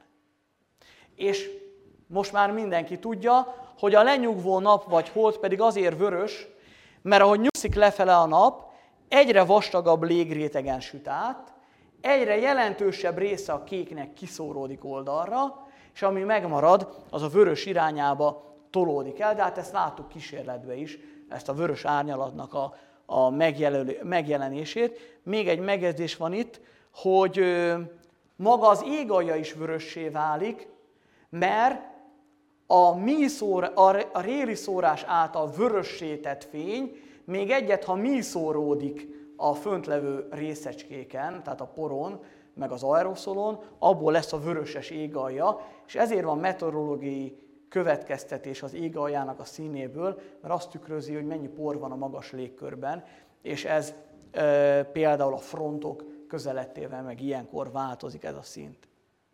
És most már mindenki tudja, hogy a lenyugvó nap vagy hold pedig azért vörös, mert ahogy nyugszik lefele a nap, egyre vastagabb légrétegen süt át, egyre jelentősebb része a kéknek kiszóródik oldalra, és ami megmarad, az a vörös irányába tolódik el, de hát ezt láttuk kísérletben is, ezt a vörös árnyalatnak a megjelenését. Még egy megjegyzés van itt, hogy maga az égalja is vörössé válik, mert a Rayleigh szórás által vörössé tett fény még egyet, ha míszóródik a föntlevő részecskéken, tehát a poron, meg az aeroszolon, abból lesz a vöröses égalja, és ezért van meteorológiai következtetés az égaljának a színéből, mert azt tükrözi, hogy mennyi por van a magas légkörben, és ez például a frontok közelettével meg ilyenkor változik ez a szint.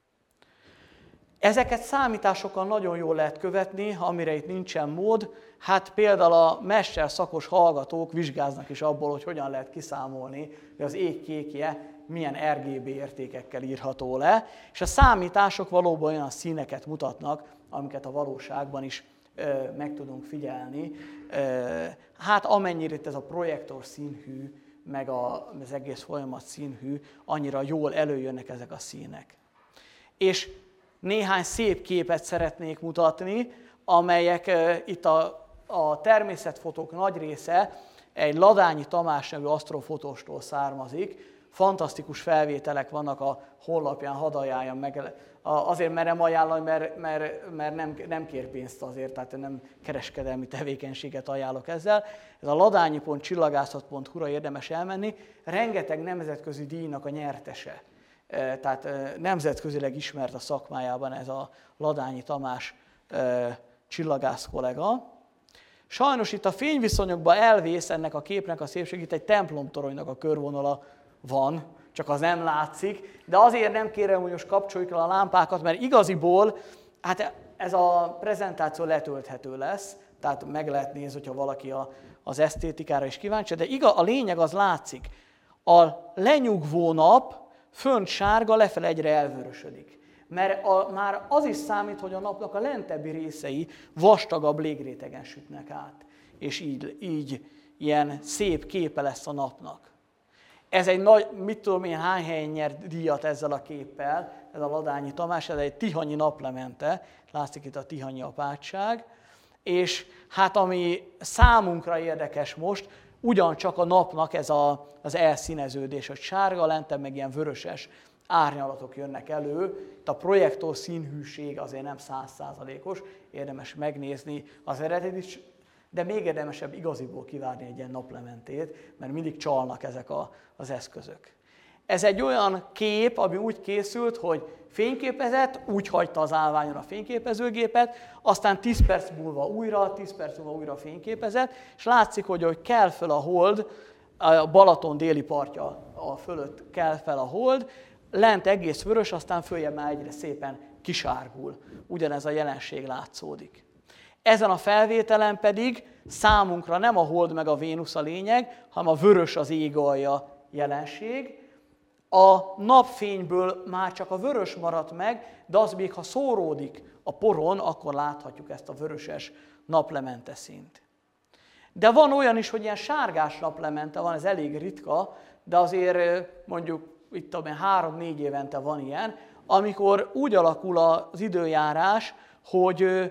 Ezeket számításokkal nagyon jól lehet követni, amire itt nincsen mód. Hát például a mesterszakos hallgatók vizsgáznak is abból, hogy hogyan lehet kiszámolni, hogy az ég kékje milyen RGB értékekkel írható le, és a számítások valóban olyan színeket mutatnak, amiket a valóságban is meg tudunk figyelni. Hát amennyire itt ez a projektor színhű, meg az egész folyamat színhű, annyira jól előjönnek ezek a színek. És néhány szép képet szeretnék mutatni, amelyek itt a természetfotók nagy része egy Ladányi Tamás nevű asztrofotóstól származik. Fantasztikus felvételek vannak a honlapján, hadd ajánljam meg. Azért merem ajánlani, mert nem kér pénzt azért, tehát nem kereskedelmi tevékenységet ajánlok ezzel. Ez a ladányi.csillagászat.hu-ra érdemes elmenni. Rengeteg nemzetközi díjnak a nyertese. Tehát nemzetközileg ismert a szakmájában ez a Ladányi Tamás csillagász kollega. Sajnos itt a fényviszonyokban elvész ennek a képnek a szépség, itt egy templomtoronynak a körvonala van, csak az nem látszik, de azért nem kérem, hogy most kapcsoljuk el a lámpákat, mert igaziból hát ez a prezentáció letölthető lesz, tehát meg lehet nézni, hogyha valaki az esztétikára is kíváncsi, de a lényeg az látszik. A lenyugvó nap fönt sárga, lefele egyre elvörösödik. Mert már az is számít, hogy a napnak a lentebbi részei vastagabb légrétegen sütnek át. És így ilyen szép képe lesz a napnak. Ez egy nagy, mit tudom én, hány helyen nyert díjat ezzel a képpel, ez a Ladányi Tamás, ez egy tihanyi naplemente, látszik itt a tihanyi apátság. És hát ami számunkra érdekes most, ugyancsak a napnak ez az elszíneződés, hogy sárga, lentebb meg ilyen vöröses árnyalatok jönnek elő. Itt a projektor színhűség azért nem 100%-os, érdemes megnézni az eredetit, de még érdemesebb igaziból kivárni egy ilyen naplementét, mert mindig csalnak ezek az eszközök. Ez egy olyan kép, ami úgy készült, hogy fényképezett, úgy hagyta az állványon a fényképezőgépet, aztán 10 perc múlva újra fényképezett, és látszik, hogy kell fel a hold, a Balaton déli partja fölött kell fel a hold, lent egész vörös, aztán följebb már egyre szépen kisárgul. Ugyanez a jelenség látszódik. Ezen a felvételen pedig számunkra nem a hold meg a Vénusz a lényeg, hanem a vörös az égalja jelenség. A napfényből már csak a vörös maradt meg, de az még ha szóródik a poron, akkor láthatjuk ezt a vöröses naplemente színt. De van olyan is, hogy ilyen sárgás naplemente van, ez elég ritka, de azért mondjuk itt 3-4 évente van ilyen, amikor úgy alakul az időjárás, hogy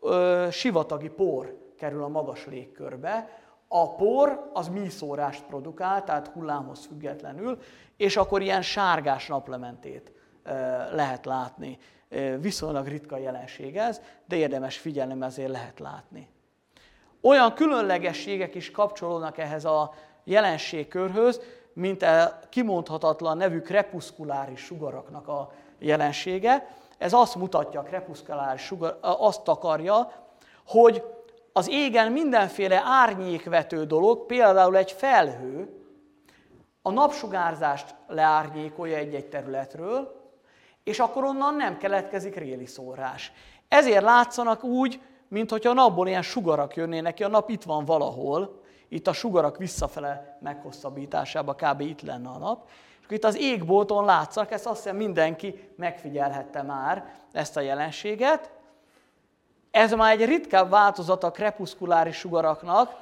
sivatagi por kerül a magas légkörbe. A por az míszórást produkál, tehát hullámhoz függetlenül, és akkor ilyen sárgás naplementét lehet látni. Viszonylag ritka jelenség ez, de érdemes figyelni, mert azért lehet látni. Olyan különlegességek is kapcsolódnak ehhez a jelenségkörhöz, mint a kimondhatatlan nevű krepuszkuláris sugaraknak a jelensége. Ez azt mutatja, a krepuszkuláris sugar, azt takarja, hogy az égen mindenféle árnyékvető dolog, például egy felhő, a napsugárzást leárnyékolja egy-egy területről, és akkor onnan nem keletkezik réliszórás. Ezért látszanak úgy, mintha a napból ilyen sugarak jönnének ki, a nap itt van valahol, itt a sugarak visszafele meghosszabbításában kb. Itt lenne a nap, és itt az égbolton látszanak, ezt azt hiszem mindenki megfigyelhette már, ezt a jelenséget. Ez már egy ritkább változat a krepuszkuláris sugaraknak,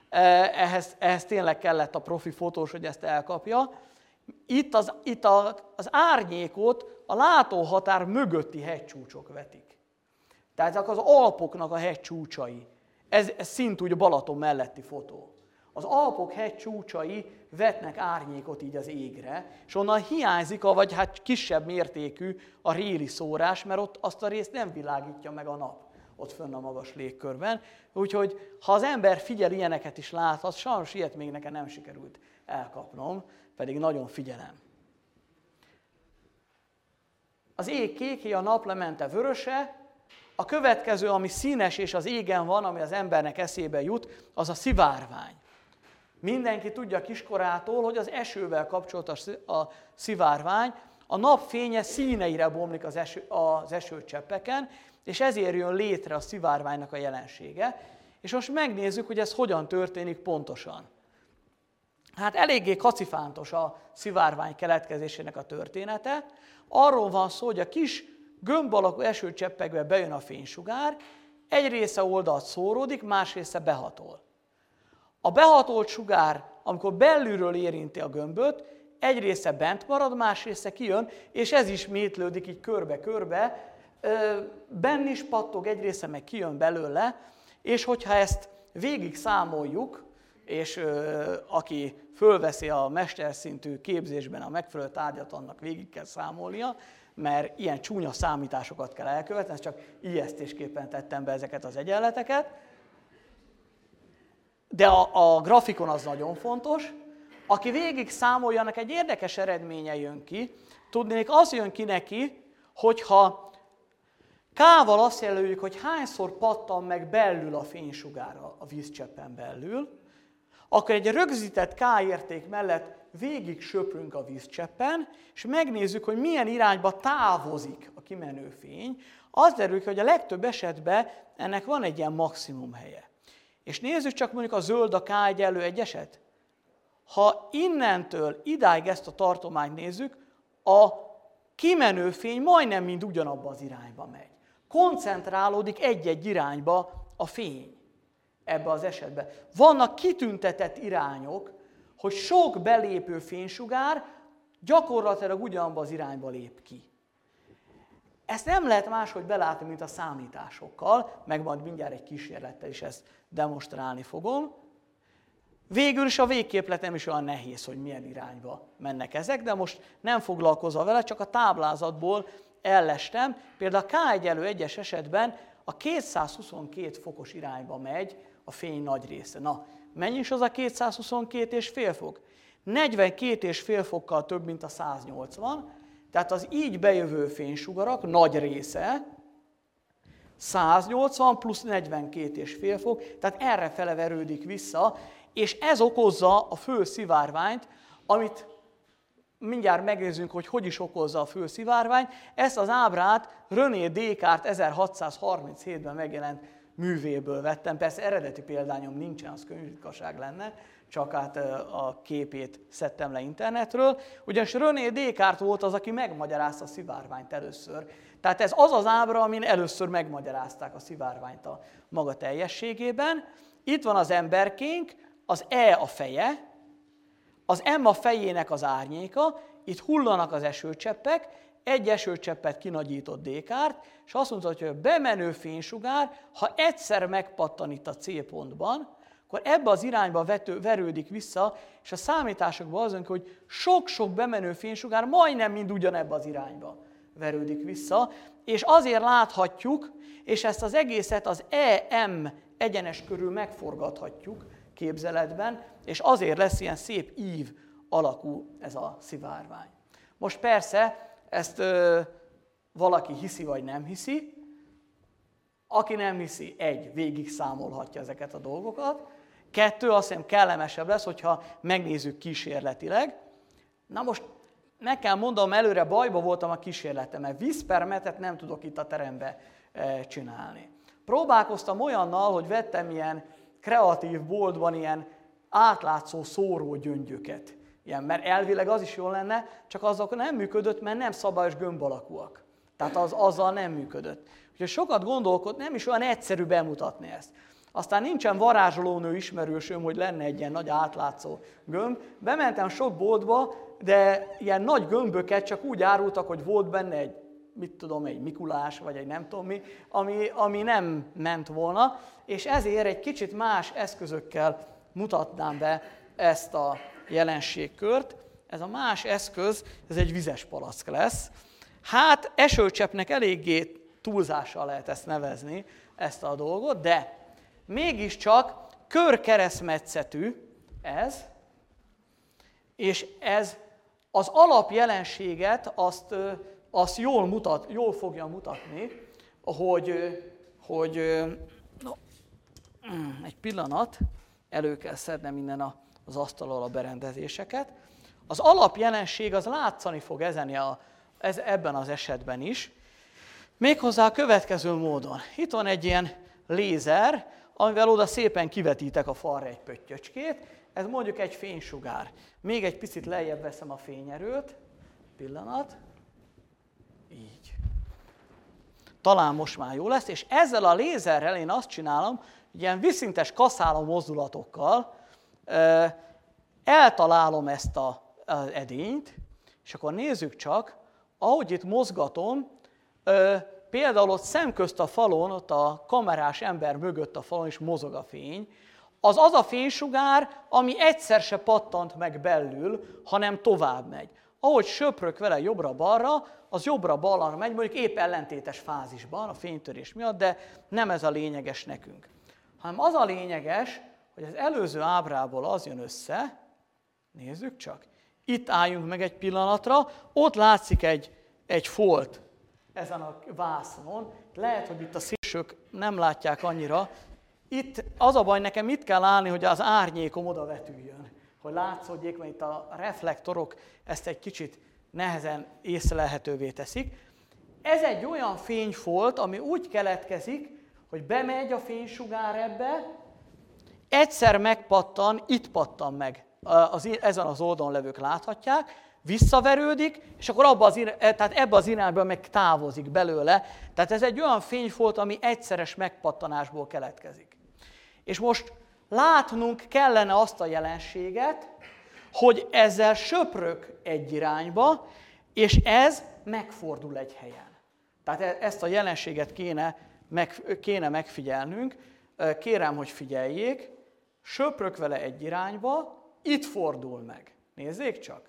ehhez tényleg kellett a profi fotós, hogy ezt elkapja. Itt az árnyékot a látóhatár mögötti hegycsúcsok vetik. Tehát ezek az Alpoknak a hegycsúcsai. Ez szintúgy a Balaton melletti fotó. Az Alpok hegycsúcsai vetnek árnyékot így az égre, és onnan hiányzik, vagy hát kisebb mértékű a réliszórás, mert ott azt a részt nem világítja meg a nap, ott fönn a magas légkörben. Úgyhogy ha az ember figyel, ilyeneket is láthat, sajnos ilyet még nekem nem sikerült elkapnom, pedig nagyon figyelem. az ég kékje, a naplemente vöröse, a következő, ami színes és az égen van, ami az embernek eszébe jut, az a szivárvány. Mindenki tudja kiskorától, hogy az esővel kapcsolatos a szivárvány, a napfénye színeire bomlik az esőcseppeken, és ezért jön létre a szivárványnak a jelensége. És most megnézzük, hogy ez hogyan történik pontosan. Hát eléggé kacifántos a szivárvány keletkezésének a története. Arról van szó, hogy a kis gömb alakú esőcseppekbe bejön a fénysugár, egy része oldalt szóródik, más része behatol. A behatolt sugár, amikor belülről érinti a gömböt, egy része bent marad, más része kijön, és ez ismétlődik így körbe-körbe, benn is pattog, egy része meg kijön belőle, és hogyha ezt végig számoljuk, és aki fölveszi a mesterszintű képzésben a megfelelő tárgyat, annak végig kell számolnia, mert ilyen csúnya számításokat kell elkövetni, ezt csak ijesztésképpen tettem be ezeket az egyenleteket. De a grafikon az nagyon fontos. Aki végig számolja, annak egy érdekes eredménye jön ki. Tudnék, az jön ki neki, hogyha K-val azt jelöljük, hogy hányszor pattan meg belül a fénysugár a vízcseppen belül, akkor egy rögzített K érték mellett végig söprünk a vízcseppen, és megnézzük, hogy milyen irányba távozik a kimenő fény. Az derül ki, hogy a legtöbb esetben ennek van egy ilyen maximum helye. És nézzük csak mondjuk a zöld, a K1 eset. Ha innentől idáig ezt a tartományt nézzük, a kimenő fény majdnem mind ugyanabba az irányba megy. Koncentrálódik egy-egy irányba a fény ebbe az esetben. Vannak kitüntetett irányok, hogy sok belépő fénysugár gyakorlatilag ugyanabba az irányba lép ki. Ezt nem lehet máshogy belátni, mint a számításokkal, meg majd mindjárt egy kísérlettel is ezt demonstrálni fogom. Végül is a végképlet nem is olyan nehéz, hogy milyen irányba mennek ezek, de most nem foglalkozva vele, csak a táblázatból ellestem. Például a K1 esetben a 222 fokos irányba megy a fény nagy része. Na, mennyi is az a 222,5 fok? 42,5 fokkal több, mint a 180, tehát az így bejövő fénysugarak nagy része 180 plusz 42,5 fok, tehát errefele verődik vissza, és ez okozza a fő szivárványt, amit mindjárt megnézzünk, hogy is okozza a fő szivárvány. Ezt az ábrát René Descartes 1637-ben megjelent művéből vettem. Persze eredeti példányom nincsen, az könyvritkaság lenne, csak hát a képét szedtem le internetről. Ugyanis René Descartes volt az, aki megmagyarázta a szivárványt először. Tehát ez az az ábra, amin először megmagyarázták a szivárványt a maga teljességében. Itt van az emberkénk, az E a feje, az M a fejének az árnyéka, itt hullanak az esőcseppek, egy esőcseppet kinagyított Descartes, és azt mondta, hogy a bemenő fénysugár, ha egyszer megpattan itt a C pontban, akkor ebbe az irányba verődik vissza, és a számításokban az jön, hogy sok-sok bemenő fénysugár majdnem mind ugyanebbe az irányba verődik vissza, és azért láthatjuk, és ezt az egészet az EM egyenes körül megforgathatjuk képzeletben, és azért lesz ilyen szép ív alakú ez a szivárvány. Most persze ezt valaki hiszi vagy nem hiszi. Aki nem hiszi, végig számolhatja ezeket a dolgokat. 2, azt hiszem kellemesebb lesz, hogyha megnézzük kísérletileg. Na most meg kell mondanom, előre bajba voltam a kísérletemmel, vízpermetet nem tudok itt a terembe csinálni. Próbálkoztam olyannal, hogy vettem ilyen kreatív boltban ilyen átlátszó szórógyöngyöket. Mert elvileg az is jól lenne, csak azok nem működött, mert nem szabályos gömb alakúak. Tehát azzal nem működött. Úgyhogy sokat gondolkodtam, nem is olyan egyszerű bemutatni ezt. Aztán nincsen varázsolónő ismerősöm, hogy lenne egy ilyen nagy átlátszó gömb. Bementem sok boltba, de ilyen nagy gömböket csak úgy árultak, hogy volt benne egy, egy Mikulás, vagy egy nem tudom mi, ami nem ment volna, és ezért egy kicsit más eszközökkel mutatnám be ezt a jelenségkört. Ez a más eszköz, ez egy vizes palack lesz. Hát esőcseppnek eléggé túlzással lehet ezt nevezni, ezt a dolgot, de mégiscsak kör-keresztmetszetű ez, és ez az alapjelenséget azt jól fogja mutatni, hogy egy pillanat, elő kell szednem innen az asztalról a berendezéseket. Az alapjelenség az látszani fog ebben az esetben is, méghozzá a következő módon. Itt van egy ilyen lézer, amivel oda szépen kivetítek a falra egy pöttyöcskét, ez mondjuk egy fénysugár. Még egy picit lejjebb veszem a fényerőt, pillanat, így. Talán most már jó lesz, és ezzel a lézerrel én azt csinálom, hogy ilyen vízszintes kaszáló mozdulatokkal eltalálom ezt az edényt, és akkor nézzük csak, ahogy itt mozgatom, például ott szemközt a falon, ott a kamerás ember mögött a falon is mozog a fény, az a fénysugár, ami egyszer se pattant meg belül, hanem tovább megy. Ahogy söprök vele jobbra-balra, az jobbra-balra megy, mondjuk épp ellentétes fázisban a fénytörés miatt, de nem ez a lényeges nekünk. Hanem az a lényeges, hogy az előző ábrából az jön össze, nézzük csak, itt álljunk meg egy pillanatra, ott látszik egy folt ezen a vászonon, lehet, hogy itt a szélsők nem látják annyira, itt az a baj, nekem itt kell állni, hogy az árnyékom oda vetüljön, hogy látszódjék, mert itt a reflektorok ezt egy kicsit nehezen észlelhetővé teszik. Ez egy olyan fényfolt, ami úgy keletkezik, hogy bemegy a fénysugár ebbe, egyszer megpattan, itt pattan meg, ezen az oldalon levők láthatják, visszaverődik, és akkor ebbe az irányba meg távozik belőle. Tehát ez egy olyan fényfolt, ami egyszeres megpattanásból keletkezik. És most látnunk kellene azt a jelenséget, hogy ezzel söprök egy irányba, és ez megfordul egy helyen. Tehát ezt a jelenséget kéne megfigyelnünk. Kérem, hogy figyeljék, söprök vele egy irányba, itt fordul meg. Nézzék csak!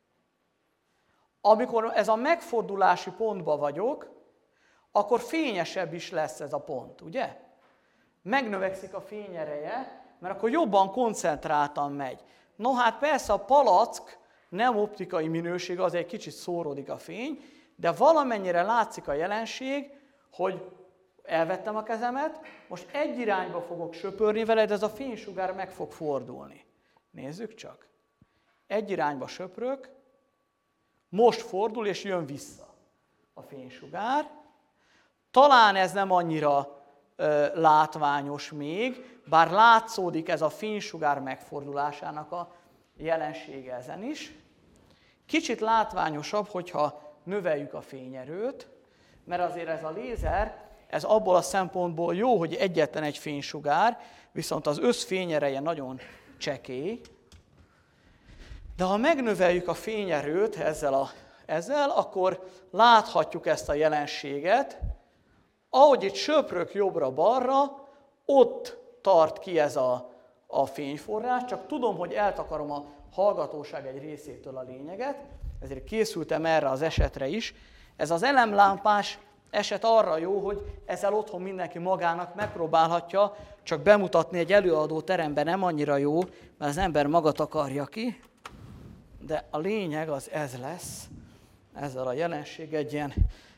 Amikor ez a megfordulási pontba vagyok, akkor fényesebb is lesz ez a pont, ugye? Megnövekszik a fényereje, mert akkor jobban koncentráltan megy. No hát persze a palack nem optikai minőség, az egy kicsit szóródik a fény, de valamennyire látszik a jelenség, hogy elvettem a kezemet, most egy irányba fogok söpörni vele, de ez a fénysugár meg fog fordulni. Nézzük csak. Egy irányba söprök, most fordul és jön vissza a fénysugár. Talán ez nem annyira látványos még, bár látszódik ez a fénysugár megfordulásának a jelensége ezen is. Kicsit látványosabb, hogyha növeljük a fényerőt, mert azért ez a lézer, ez abból a szempontból jó, hogy egyetlen egy fénysugár, viszont az összfényereje nagyon csekély. De ha megnöveljük a fényerőt ezzel, akkor láthatjuk ezt a jelenséget. Ahogy itt söprök jobbra-balra, ott tart ki ez a fényforrás, csak tudom, hogy eltakarom a hallgatóság egy részétől a lényeget, ezért készültem erre az esetre is. Ez az elemlámpás eset arra jó, hogy ezzel otthon mindenki magának megpróbálhatja, csak bemutatni egy előadó teremben nem annyira jó, mert az ember maga takarja ki, de a lényeg az ez lesz, ezzel a jelenség egy ilyen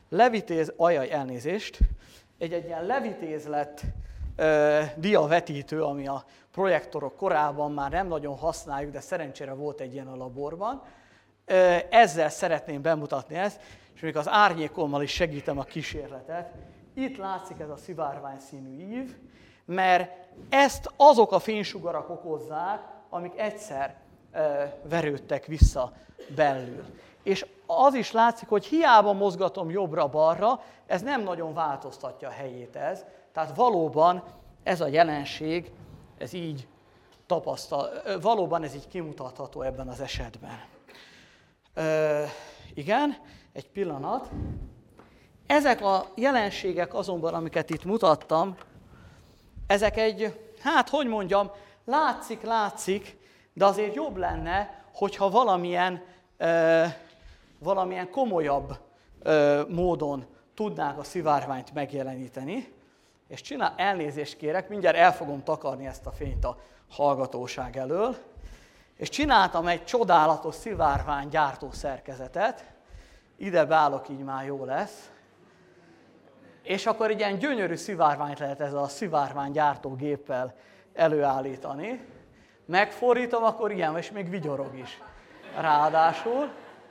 egy ilyen levitézlett diavetítő, ami a projektorok korában már nem nagyon használjuk, de szerencsére volt egy ilyen a laborban. Ezzel szeretném bemutatni ezt, és még az árnyékommal is segítem a kísérletet. Itt látszik ez a szivárvány színű ív, mert ezt azok a fénysugarak okozzák, amik egyszer verődtek vissza belül. És az is látszik, hogy hiába mozgatom jobbra-balra, ez nem nagyon változtatja a helyét ez. Tehát valóban ez a jelenség, ez így valóban ez így kimutatható ebben az esetben. Igen, egy pillanat. Ezek a jelenségek azonban, amiket itt mutattam, ezek látszik, de azért jobb lenne, hogyha valamilyen komolyabb módon tudnánk a szivárványt megjeleníteni. És elnézést kérek, mindjárt el fogom takarni ezt a fényt a hallgatóság elől. És csináltam egy csodálatos szivárvány gyártó szerkezetet. ide beállok, így már jó lesz. És akkor egy ilyen gyönyörű szivárványt lehet ezzel a szivárványgyártógéppel előállítani. Megfordítom, akkor ilyen, és még vigyorog is. Ráadásul.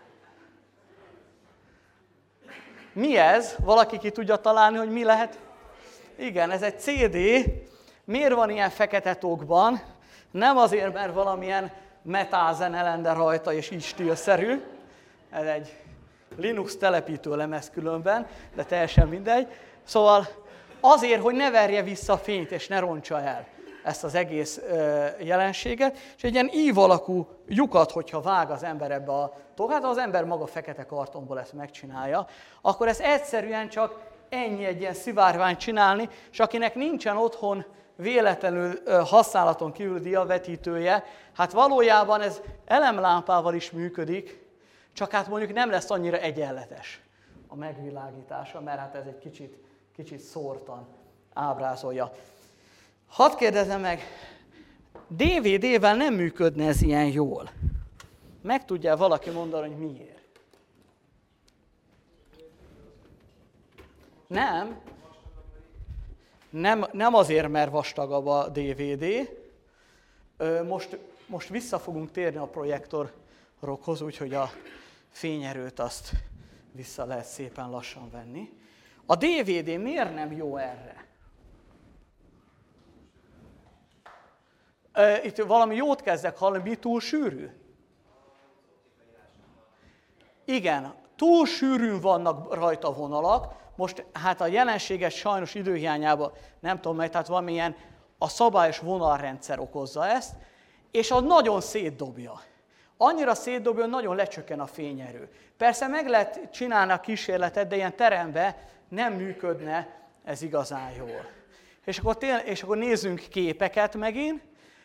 Mi ez? Valaki ki tudja találni, hogy mi lehet? Igen, ez egy CD. Miért van ilyen fekete tokban? Nem azért, mert valamilyen metálzene lenne rajta, és így stílszerű. Ez egy Linux telepítő lemez különben, de teljesen mindegy. Szóval azért, hogy ne verje vissza a fényt, és ne roncsa el ezt az egész jelenséget. És egy ilyen ív alakú lyukat, hogyha vág az ember ebbe a tokát, az ember maga fekete kartonból ezt megcsinálja, akkor ez egyszerűen csak ennyi egy ilyen szivárványt csinálni, és akinek nincsen otthon véletlenül használaton kívül diavetítője, hát valójában ez elemlámpával is működik, csak hát mondjuk nem lesz annyira egyenletes a megvilágítása, mert hát ez egy kicsit szórtan ábrázolja. Hadd kérdezem meg, DVD-vel nem működne ez ilyen jól? Meg tudja valaki mondani, hogy miért? Nem azért, mert vastagabb a DVD. Most vissza fogunk térni a projektorokhoz, úgyhogy a fényerőt azt vissza lehet szépen lassan venni. A DVD miért nem jó erre? Itt valami jót kezdek hallani, mi túl sűrű? Igen, túl sűrűn vannak rajta vonalak. Most hát a jelenséges sajnos időhiányában nem tudom meg, tehát valamilyen a szabályos vonalrendszer okozza ezt, és az nagyon szétdobja. Annyira szétdobja, hogy nagyon lecsökken a fényerő. Persze meg lehet csinálni a kísérletet, de ilyen teremben nem működne ez igazán jól. És akkor nézzünk képeket megint.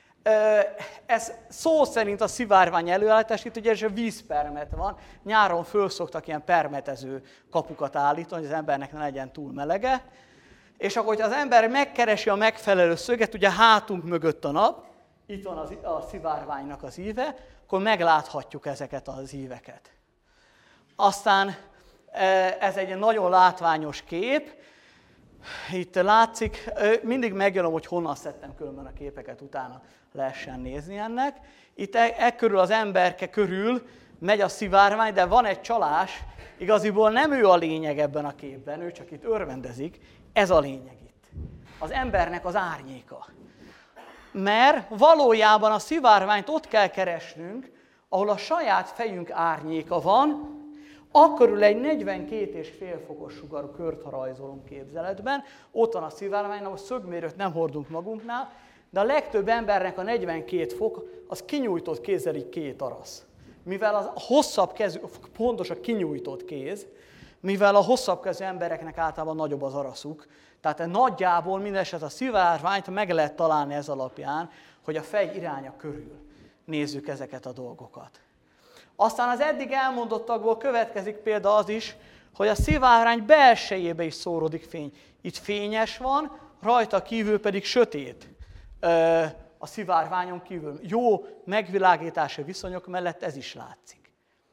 Ez szó szerint a szivárvány előállítás, itt ugye ez a vízpermet van. Nyáron föl szoktak ilyen permetező kapukat állítani, hogy az embernek ne legyen túl melege. És akkor, hogyha az ember megkeresi a megfelelő szöget, ugye hátunk mögött a nap, itt van a szivárványnak az íve, akkor megláthatjuk ezeket az íveket. Aztán ez egy nagyon látványos kép. Itt látszik, mindig megjelöm, hogy honnan szedtem különben a képeket, utána lehessen nézni ennek. Itt körül az emberke körül megy a szivárvány, de van egy csalás, igaziból nem ő a lényeg ebben a képben, ő csak itt örvendezik, ez a lényeg itt. Az embernek az árnyéka. Mert valójában a szivárványt ott kell keresnünk, ahol a saját fejünk árnyéka van, akkor egy 42,5 fokos sugarú kört, ha rajzolunk képzeletben, ott van a szivárvány, ahol szögmérőt nem hordunk magunknál, de a legtöbb embernek a 42 fok, az kinyújtott kézzel így két arasz. Mivel a hosszabb kezű, pontos a kinyújtott kéz, mivel a hosszabb kezű embereknek általában nagyobb az araszuk, tehát nagyjából mindeset a szivárványt meg lehet találni ez alapján, hogy a fej iránya körül nézzük ezeket a dolgokat. Aztán az eddig elmondottakból következik például az is, hogy a szivárvány belsejébe is szóródik fény. Itt fényes van, rajta kívül pedig sötét a szivárványon kívül. Jó megvilágítási viszonyok mellett ez is látszik.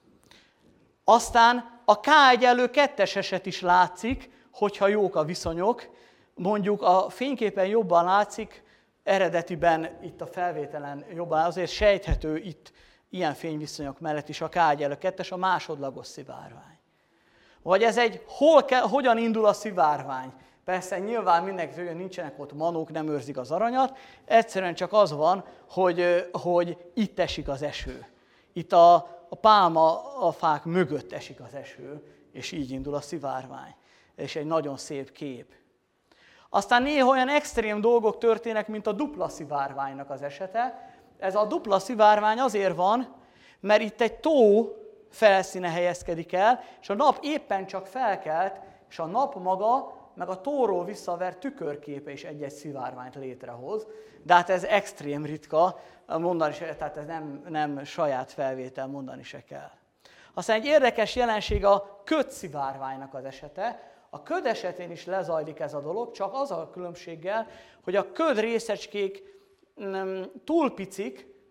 Aztán a K1/2 eset is látszik, hogyha jók a viszonyok. Mondjuk a fényképen jobban látszik, eredetiben itt a felvételen jobban, azért sejthető itt ilyen fényviszonyok mellett is a K1/2, a másodlagos szivárvány. Vagy ez hogyan indul a szivárvány? Persze nyilván mindenki, hogy nincsenek ott manók, nem őrzik az aranyat, egyszerűen csak az van, hogy itt esik az eső. Itt a pálmafák mögött esik az eső, és így indul a szivárvány. És egy nagyon szép kép. Aztán néha olyan extrém dolgok történnek, mint a dupla szivárványnak az esete. Ez a dupla szivárvány azért van, mert itt egy tó felszíne helyezkedik el, és a nap éppen csak felkelt, és a nap maga, meg a tóról visszavert tükörképe is egy-egy szivárványt létrehoz. De hát ez extrém ritka, mondani se, tehát ez nem saját felvétel, mondani se kell. Aztán egy érdekes jelenség a ködszivárványnak az esete. A köd esetén is lezajlik ez a dolog, csak az a különbséggel, hogy a köd részecskék túl picik,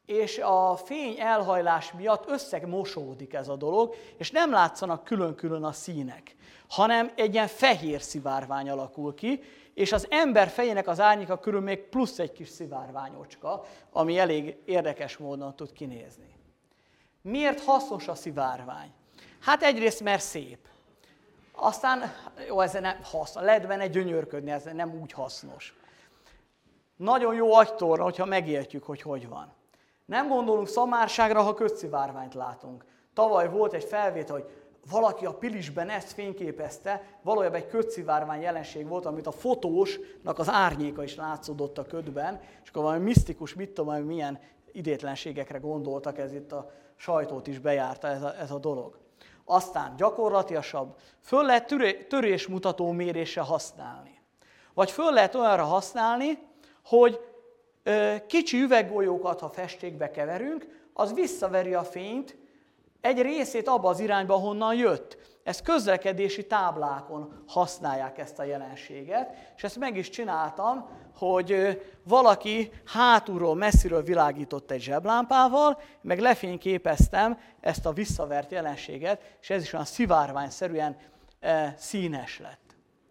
és a fény elhajlás miatt összemosódik ez a dolog, és nem látszanak külön-külön a színek, hanem egy ilyen fehér szivárvány alakul ki, és az ember fejének az árnyéka körül még plusz egy kis szivárványocska, ami elég érdekes módon tud kinézni. Miért hasznos a szivárvány? Hát egyrészt, mert szép. Aztán, jó, ez nem hasznos, lehet benne gyönyörködni, ez nem úgy hasznos. Nagyon jó agytorna, hogyha megértjük, hogy van. Nem gondolunk szamárságra, ha kötszivárványt látunk. Tavaly volt egy felvétel, hogy valaki a Pilisben ezt fényképezte, valójában egy kötszivárvány jelenség volt, amit a fotósnak az árnyéka is látszódott a ködben, és akkor valami misztikus, mit tudom, milyen idétlenségekre gondoltak, ez itt a sajtót is bejárta ez a dolog. Aztán gyakorlatiasabb, föl lehet törésmutató mérésre használni. Vagy föl lehet olyanra használni, hogy kicsi üveggolyókat, ha festékbe keverünk, az visszaveri a fényt egy részét abba az irányba, honnan jött. Ezt közlekedési táblákon használják ezt a jelenséget, és ezt meg is csináltam, hogy valaki hátulról, messziről világított egy zseblámpával, meg lefényképeztem ezt a visszavert jelenséget, és ez is olyan szivárványszerűen színes lett.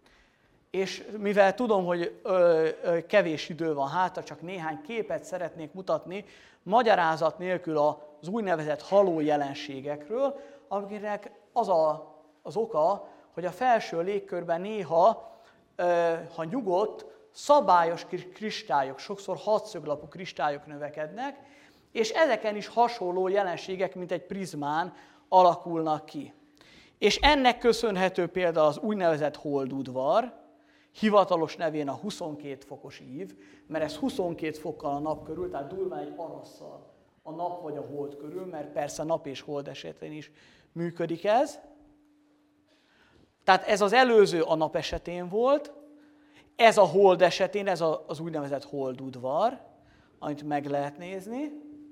És mivel tudom, hogy kevés idő van hátra, csak néhány képet szeretnék mutatni, magyarázat nélkül az úgynevezett haló jelenségekről, aminek az oka, hogy a felső légkörben néha, ha nyugodt, szabályos kristályok, sokszor hatszöglapú kristályok növekednek, és ezeken is hasonló jelenségek, mint egy prizmán alakulnak ki. És ennek köszönhető például az úgynevezett holdudvar, hivatalos nevén a 22 fokos ív, mert ez 22 fokkal a nap körül, tehát durván egy arasszal a nap vagy a hold körül, mert persze nap és hold esetén is működik ez. Tehát ez az előző a nap esetén volt, ez a hold esetén, ez az úgynevezett holdudvar, amit meg lehet nézni.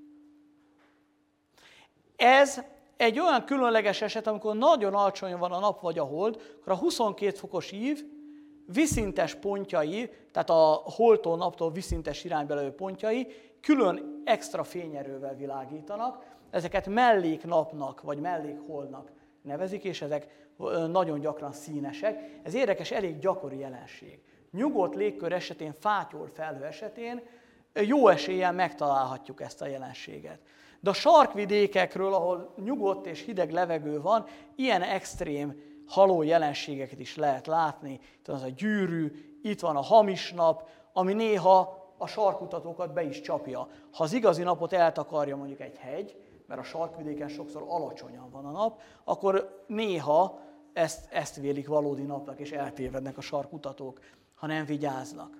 Ez egy olyan különleges eset, amikor nagyon alacsony van a nap vagy a hold, akkor a 22 fokos ív viszintes pontjai, tehát a holdtól, naptól viszintes irányba levő pontjai külön extra fényerővel világítanak. Ezeket melléknapnak vagy mellékholdnak nevezik, és ezek nagyon gyakran színesek. Ez érdekes, elég gyakori jelenség. Nyugodt légkör esetén, fátyol felhő esetén jó eséllyel megtalálhatjuk ezt a jelenséget. De a sarkvidékekről, ahol nyugodt és hideg levegő van, ilyen extrém haló jelenségeket is lehet látni. Itt van az a gyűrű, itt van a hamis nap, ami néha a sarkkutatókat be is csapja. Ha az igazi napot eltakarja mondjuk egy hegy, mert a sarkvidéken sokszor alacsonyan van a nap, akkor néha ezt vélik valódi napnak, és eltévednek a sarkkutatók, ha nem vigyáznak.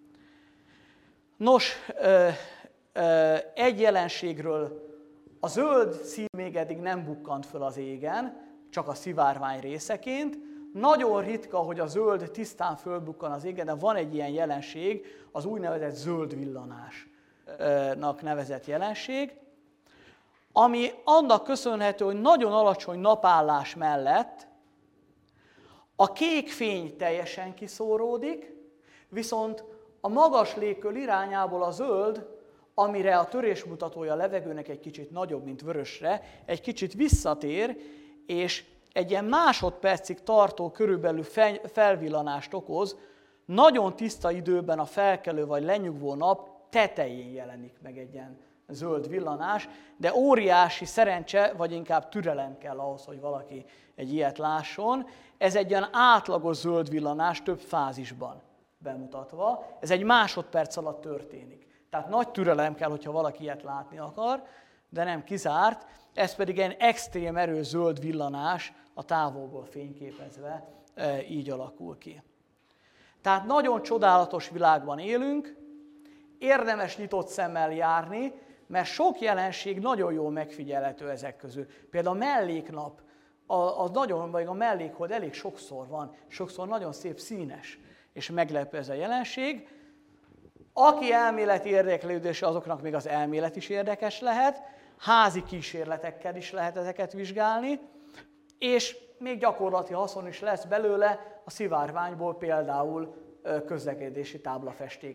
Nos, egy jelenségről a zöld szín még eddig nem bukkant föl az égen, csak a szivárvány részeként. Nagyon ritka, hogy a zöld tisztán fölbukkan az égen, de van egy ilyen jelenség, az úgynevezett zöld villanásnak nevezett jelenség, ami annak köszönhető, hogy nagyon alacsony napállás mellett a kék fény teljesen kiszóródik, viszont a magas légkör irányából a zöld, amire a törésmutatója a levegőnek egy kicsit nagyobb, mint vörösre, egy kicsit visszatér, és egy ilyen másodpercig tartó körülbelül felvillanást okoz, nagyon tiszta időben a felkelő vagy lenyugvó nap tetején jelenik meg egy ilyen zöld villanás, de óriási szerencse, vagy inkább türelem kell ahhoz, hogy valaki egy ilyet lásson. Ez egy ilyen átlagos zöld villanás több fázisban bemutatva. Ez egy másodperc alatt történik. Tehát nagy türelem kell, hogyha valaki ilyet látni akar, de nem kizárt. Ez pedig egy extrém erős zöld villanás a távolból fényképezve így alakul ki. Tehát nagyon csodálatos világban élünk, érdemes nyitott szemmel járni, mert sok jelenség nagyon jól megfigyelhető ezek közül. Például a melléknap, vagy a mellékhold elég sokszor van, sokszor nagyon szép színes, és meglepő ez a jelenség. Aki elméleti érdeklődése, azoknak még az elmélet is érdekes lehet, házi kísérletekkel is lehet ezeket vizsgálni, és még gyakorlati haszon is lesz belőle, a szivárványból például közlekedési táblafestéket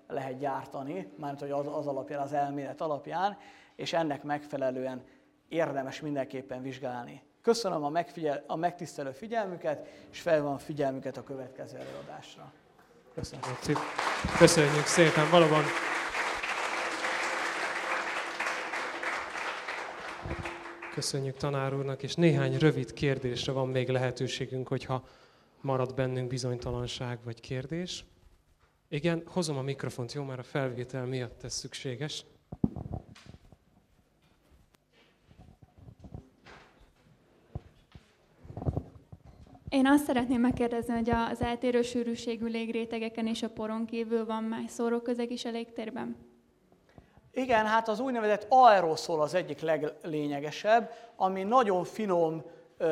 lehet gyártani, mármint hogy az alapján, az elmélet alapján, és ennek megfelelően érdemes mindenképpen vizsgálni. Köszönöm a megtisztelő figyelmüket, és felhívom a figyelmüket a következő előadásra. Köszönöm. Köszönjük szépen, valóban. Köszönjük tanár úrnak, és néhány rövid kérdésre van még lehetőségünk, hogyha marad bennünk bizonytalanság vagy kérdés. Igen, hozom a mikrofont, jó, mert a felvétel miatt ez szükséges. Én azt szeretném megkérdezni, hogy az eltérő sűrűségű légrétegeken és a poron kívül van más szóróközeg is a légtérben? Igen, hát az úgynevezett aeroszol az egyik leglényegesebb, ami nagyon finom,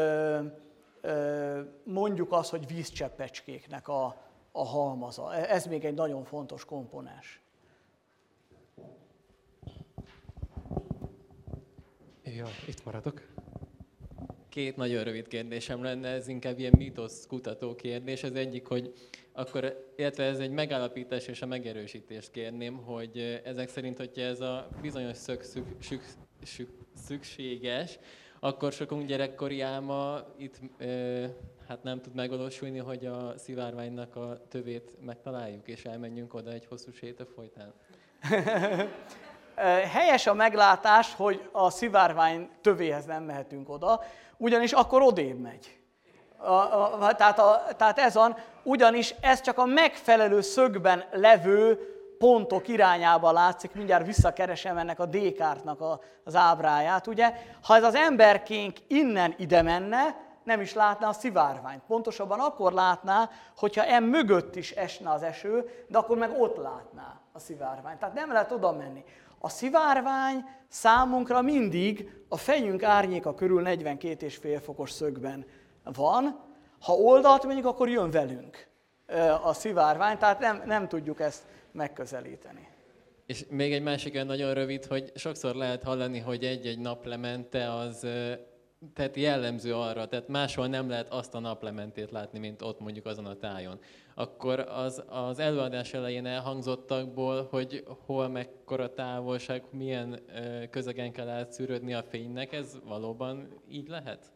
mondjuk azt, hogy vízcseppecskéknek a halmaza. Ez még egy nagyon fontos komponens. Ja, itt maradok. Két nagyon rövid kérdésem lenne, ez inkább ilyen mítosz kutató kérdés. Az egyik, hogy akkor, illetve ez egy megállapítás és a megerősítést kérném, hogy ezek szerint, hogyha ez a bizonyos szükséges, akkor sokunk gyerekkori álma itt hát nem tud megvalósulni, hogy a szivárványnak a tövét megtaláljuk, és elmenjünk oda egy hosszú séta folytán. Helyes a meglátás, hogy a szivárvány tövéhez nem mehetünk oda, ugyanis akkor odébb megy. Tehát ez van, ugyanis ez csak a megfelelő szögben levő pontok irányába látszik, mindjárt visszakeresem ennek a D-kártnak az ábráját, ugye? Ha ez az emberkénk innen ide menne, nem is látná a szivárványt. Pontosabban akkor látná, hogyha mögött is esne az eső, de akkor meg ott látná a szivárványt. Tehát nem lehet oda menni. A szivárvány számunkra mindig a fejünk árnyéka körül 42,5 fokos szögben van. Ha oldalt megyünk, akkor jön velünk a szivárvány, tehát nem tudjuk ezt megközelíteni. És még egy másik nagyon rövid, hogy sokszor lehet hallani, hogy egy-egy naplemente az tehát jellemző arra, tehát máshol nem lehet azt a naplementét látni, mint ott mondjuk azon a tájon. Akkor az előadás elején elhangzottakból, hogy hol mekkora távolság, milyen közegen kell átszűrődni a fénynek, ez valóban így lehet?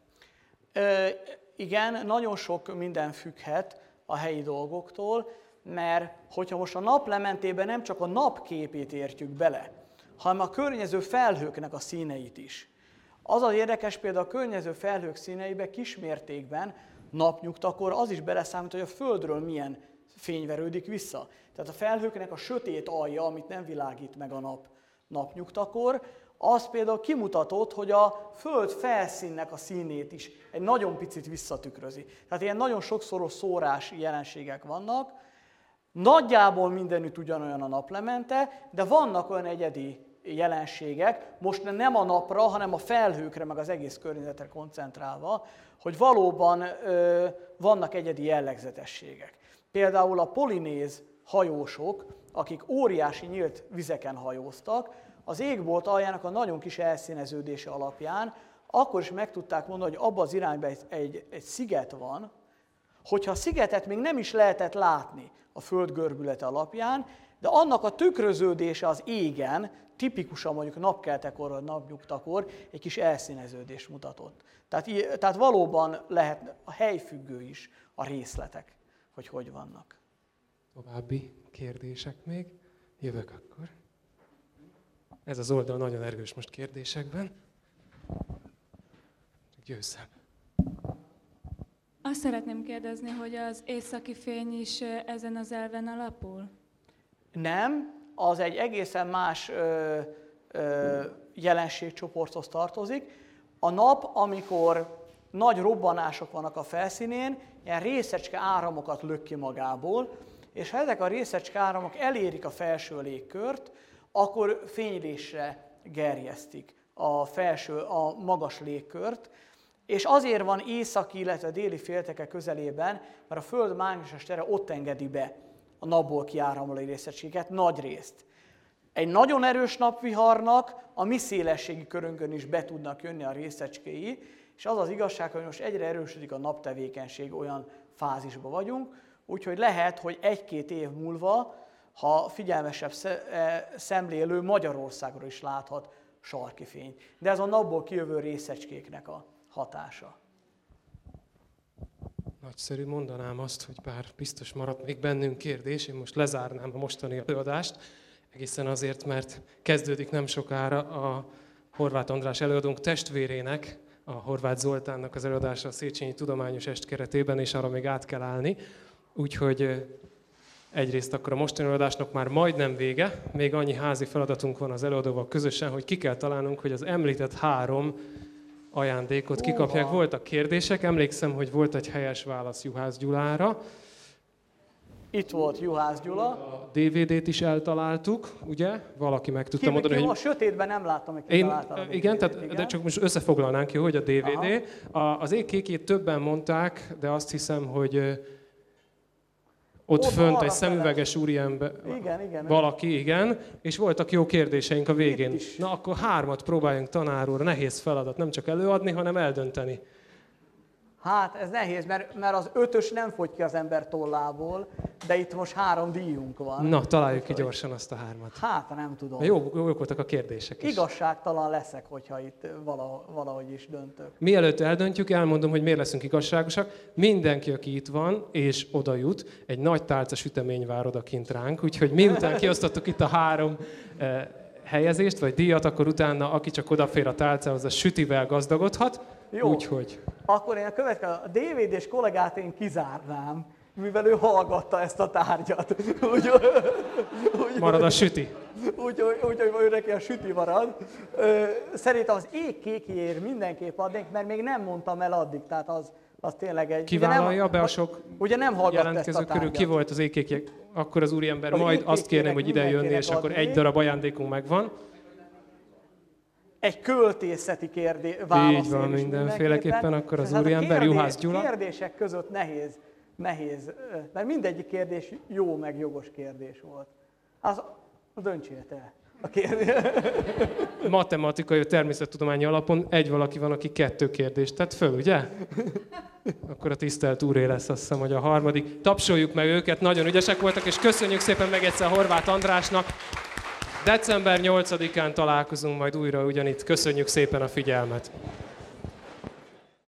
Igen, nagyon sok minden függhet a helyi dolgoktól, mert hogyha most a naplementében nem csak a napképét értjük bele, hanem a környező felhőknek a színeit is. Az az érdekes, például a környező felhők színeibe kismértékben napnyugtakor az is beleszámít, hogy a Földről milyen fény verődik vissza. Tehát a felhőknek a sötét alja, amit nem világít meg a nap napnyugtakor, az például kimutatott, hogy a Föld felszínnek a színét is egy nagyon picit visszatükrözi. Tehát ilyen nagyon sokszoros szórási jelenségek vannak. Nagyjából mindenütt ugyanolyan a naplemente, de vannak olyan egyedi jelenségek, most nem a napra, hanem a felhőkre, meg az egész környezetre koncentrálva, hogy valóban vannak egyedi jellegzetességek. Például a polinéz hajósok, akik óriási nyílt vizeken hajóztak, az égbolt aljának a nagyon kis elszíneződése alapján akkor is meg tudták mondani, hogy abban az irányban egy sziget van, hogyha a szigetet még nem is lehetett látni a Föld görbülete alapján, de annak a tükröződése az égen, tipikusan mondjuk napkeltekor vagy napnyugtakor egy kis elszíneződést mutatott. Tehát valóban lehet a helyfüggő is a részletek, hogy vannak. További kérdések még? Jövök akkor. Ez az oldal nagyon erős most kérdésekben. Győzzem. Azt szeretném kérdezni, hogy az északi fény is ezen az elven alapul? Nem, az egy egészen más jelenségcsoporthoz tartozik. A nap, amikor nagy robbanások vannak a felszínén, ilyen részecske áramokat lök ki magából, és ha ezek a részecske áramok elérik a felső légkört, akkor fénylésre gerjesztik a magas légkört, és azért van északi, illetve déli félteke közelében, mert a Föld mágneses tere ott engedi be a napból kiáramló részecskéket, nagy részt. Egy nagyon erős napviharnak a mi szélességi körünkön is be tudnak jönni a részecskéi, és az az igazság, hogy most egyre erősödik a naptevékenység, olyan fázisban vagyunk, úgyhogy lehet, hogy 1-2 év múlva ha figyelmesebb szemlélő Magyarországról is láthat sarki fényt. De ez a napból kijövő részecskéknek a hatása. Nagyszerű, mondanám azt, hogy bár biztos maradt még bennünk kérdés, én most lezárnám a mostani előadást, egészen azért, mert kezdődik nem sokára a Horváth András előadónk testvérének, a Horváth Zoltánnak az előadása a Széchenyi Tudományos Est keretében, és arra még át kell állni. Úgyhogy egyrészt akkor a mostani előadásnak már majdnem vége, még annyi házi feladatunk van az előadóval közösen, hogy ki kell találnunk, hogy az említett 3 ajándékot kikapják. Voltak kérdések, emlékszem, hogy volt egy helyes válasz Juhász Gyulára. Itt volt Juhász Gyula. A DVD-t is eltaláltuk, ugye? Valaki meg tudta mondani, hogy... A sötétben nem láttam, hogy kitaláltam. Igen, tehát, de csak most összefoglalnánk, hogy a DVD. Az Ég-kékét többen mondták, de azt hiszem, hogy ott fönt egy szemüveges úriember, igen, valaki, igen, és voltak jó kérdéseink a végén. Na akkor 3 próbáljunk, tanár úr, nehéz feladat, nem csak előadni, hanem eldönteni. Hát ez nehéz, mert az 5-ös nem fogy ki az ember tollából, de itt most 3 díjunk van. Na, találjuk ki gyorsan azt a 3-at. Hát, nem tudom. Jók voltak a kérdések is. Igazságtalan leszek, hogyha itt valahogy is döntök. Mielőtt eldöntjük, elmondom, hogy miért leszünk igazságosak. Mindenki, aki itt van és oda jut, egy nagy tálca sütemény vár odakint ránk, úgyhogy miután kiosztottuk itt a 3 helyezést, vagy díjat, akkor utána, aki csak odafér a tálcához, az sütivel gazdagodhat. Jó. Úgyhogy. Akkor én a DVD-s kollégát én kizárnám, mivel ő hallgatta ezt a tárgyat. Marad a süti. Úgyhogy ő neki a süti marad. Szerintem az Ég-kékért mindenképp adnék, mert még nem mondtam el addig, tehát az tényleg egy... Kivállalja be a sok ugye nem jelentkező körül, ki volt az Ég-kék, akkor az úriember, majd azt kérném, hogy ide jönni, és akkor egy darab ajándékunk megvan. Egy költészeti válasz. Így van, mindenféleképpen, akkor az úriember, Juhász Gyula. A kérdések között nehéz, mert mindegyik kérdés jó, meg jogos kérdés volt. Az döntsél te a kérdés. Matematikai, természettudományi alapon egy valaki van, aki 2 kérdést tett föl, ugye? Akkor a tisztelt úré lesz, azt hiszem, hogy a 3. Tapsoljuk meg őket, nagyon ügyesek voltak, és köszönjük szépen meg egyszer Horváth Andrásnak. December 8-án találkozunk majd újra ugyanitt. Köszönjük szépen a figyelmet!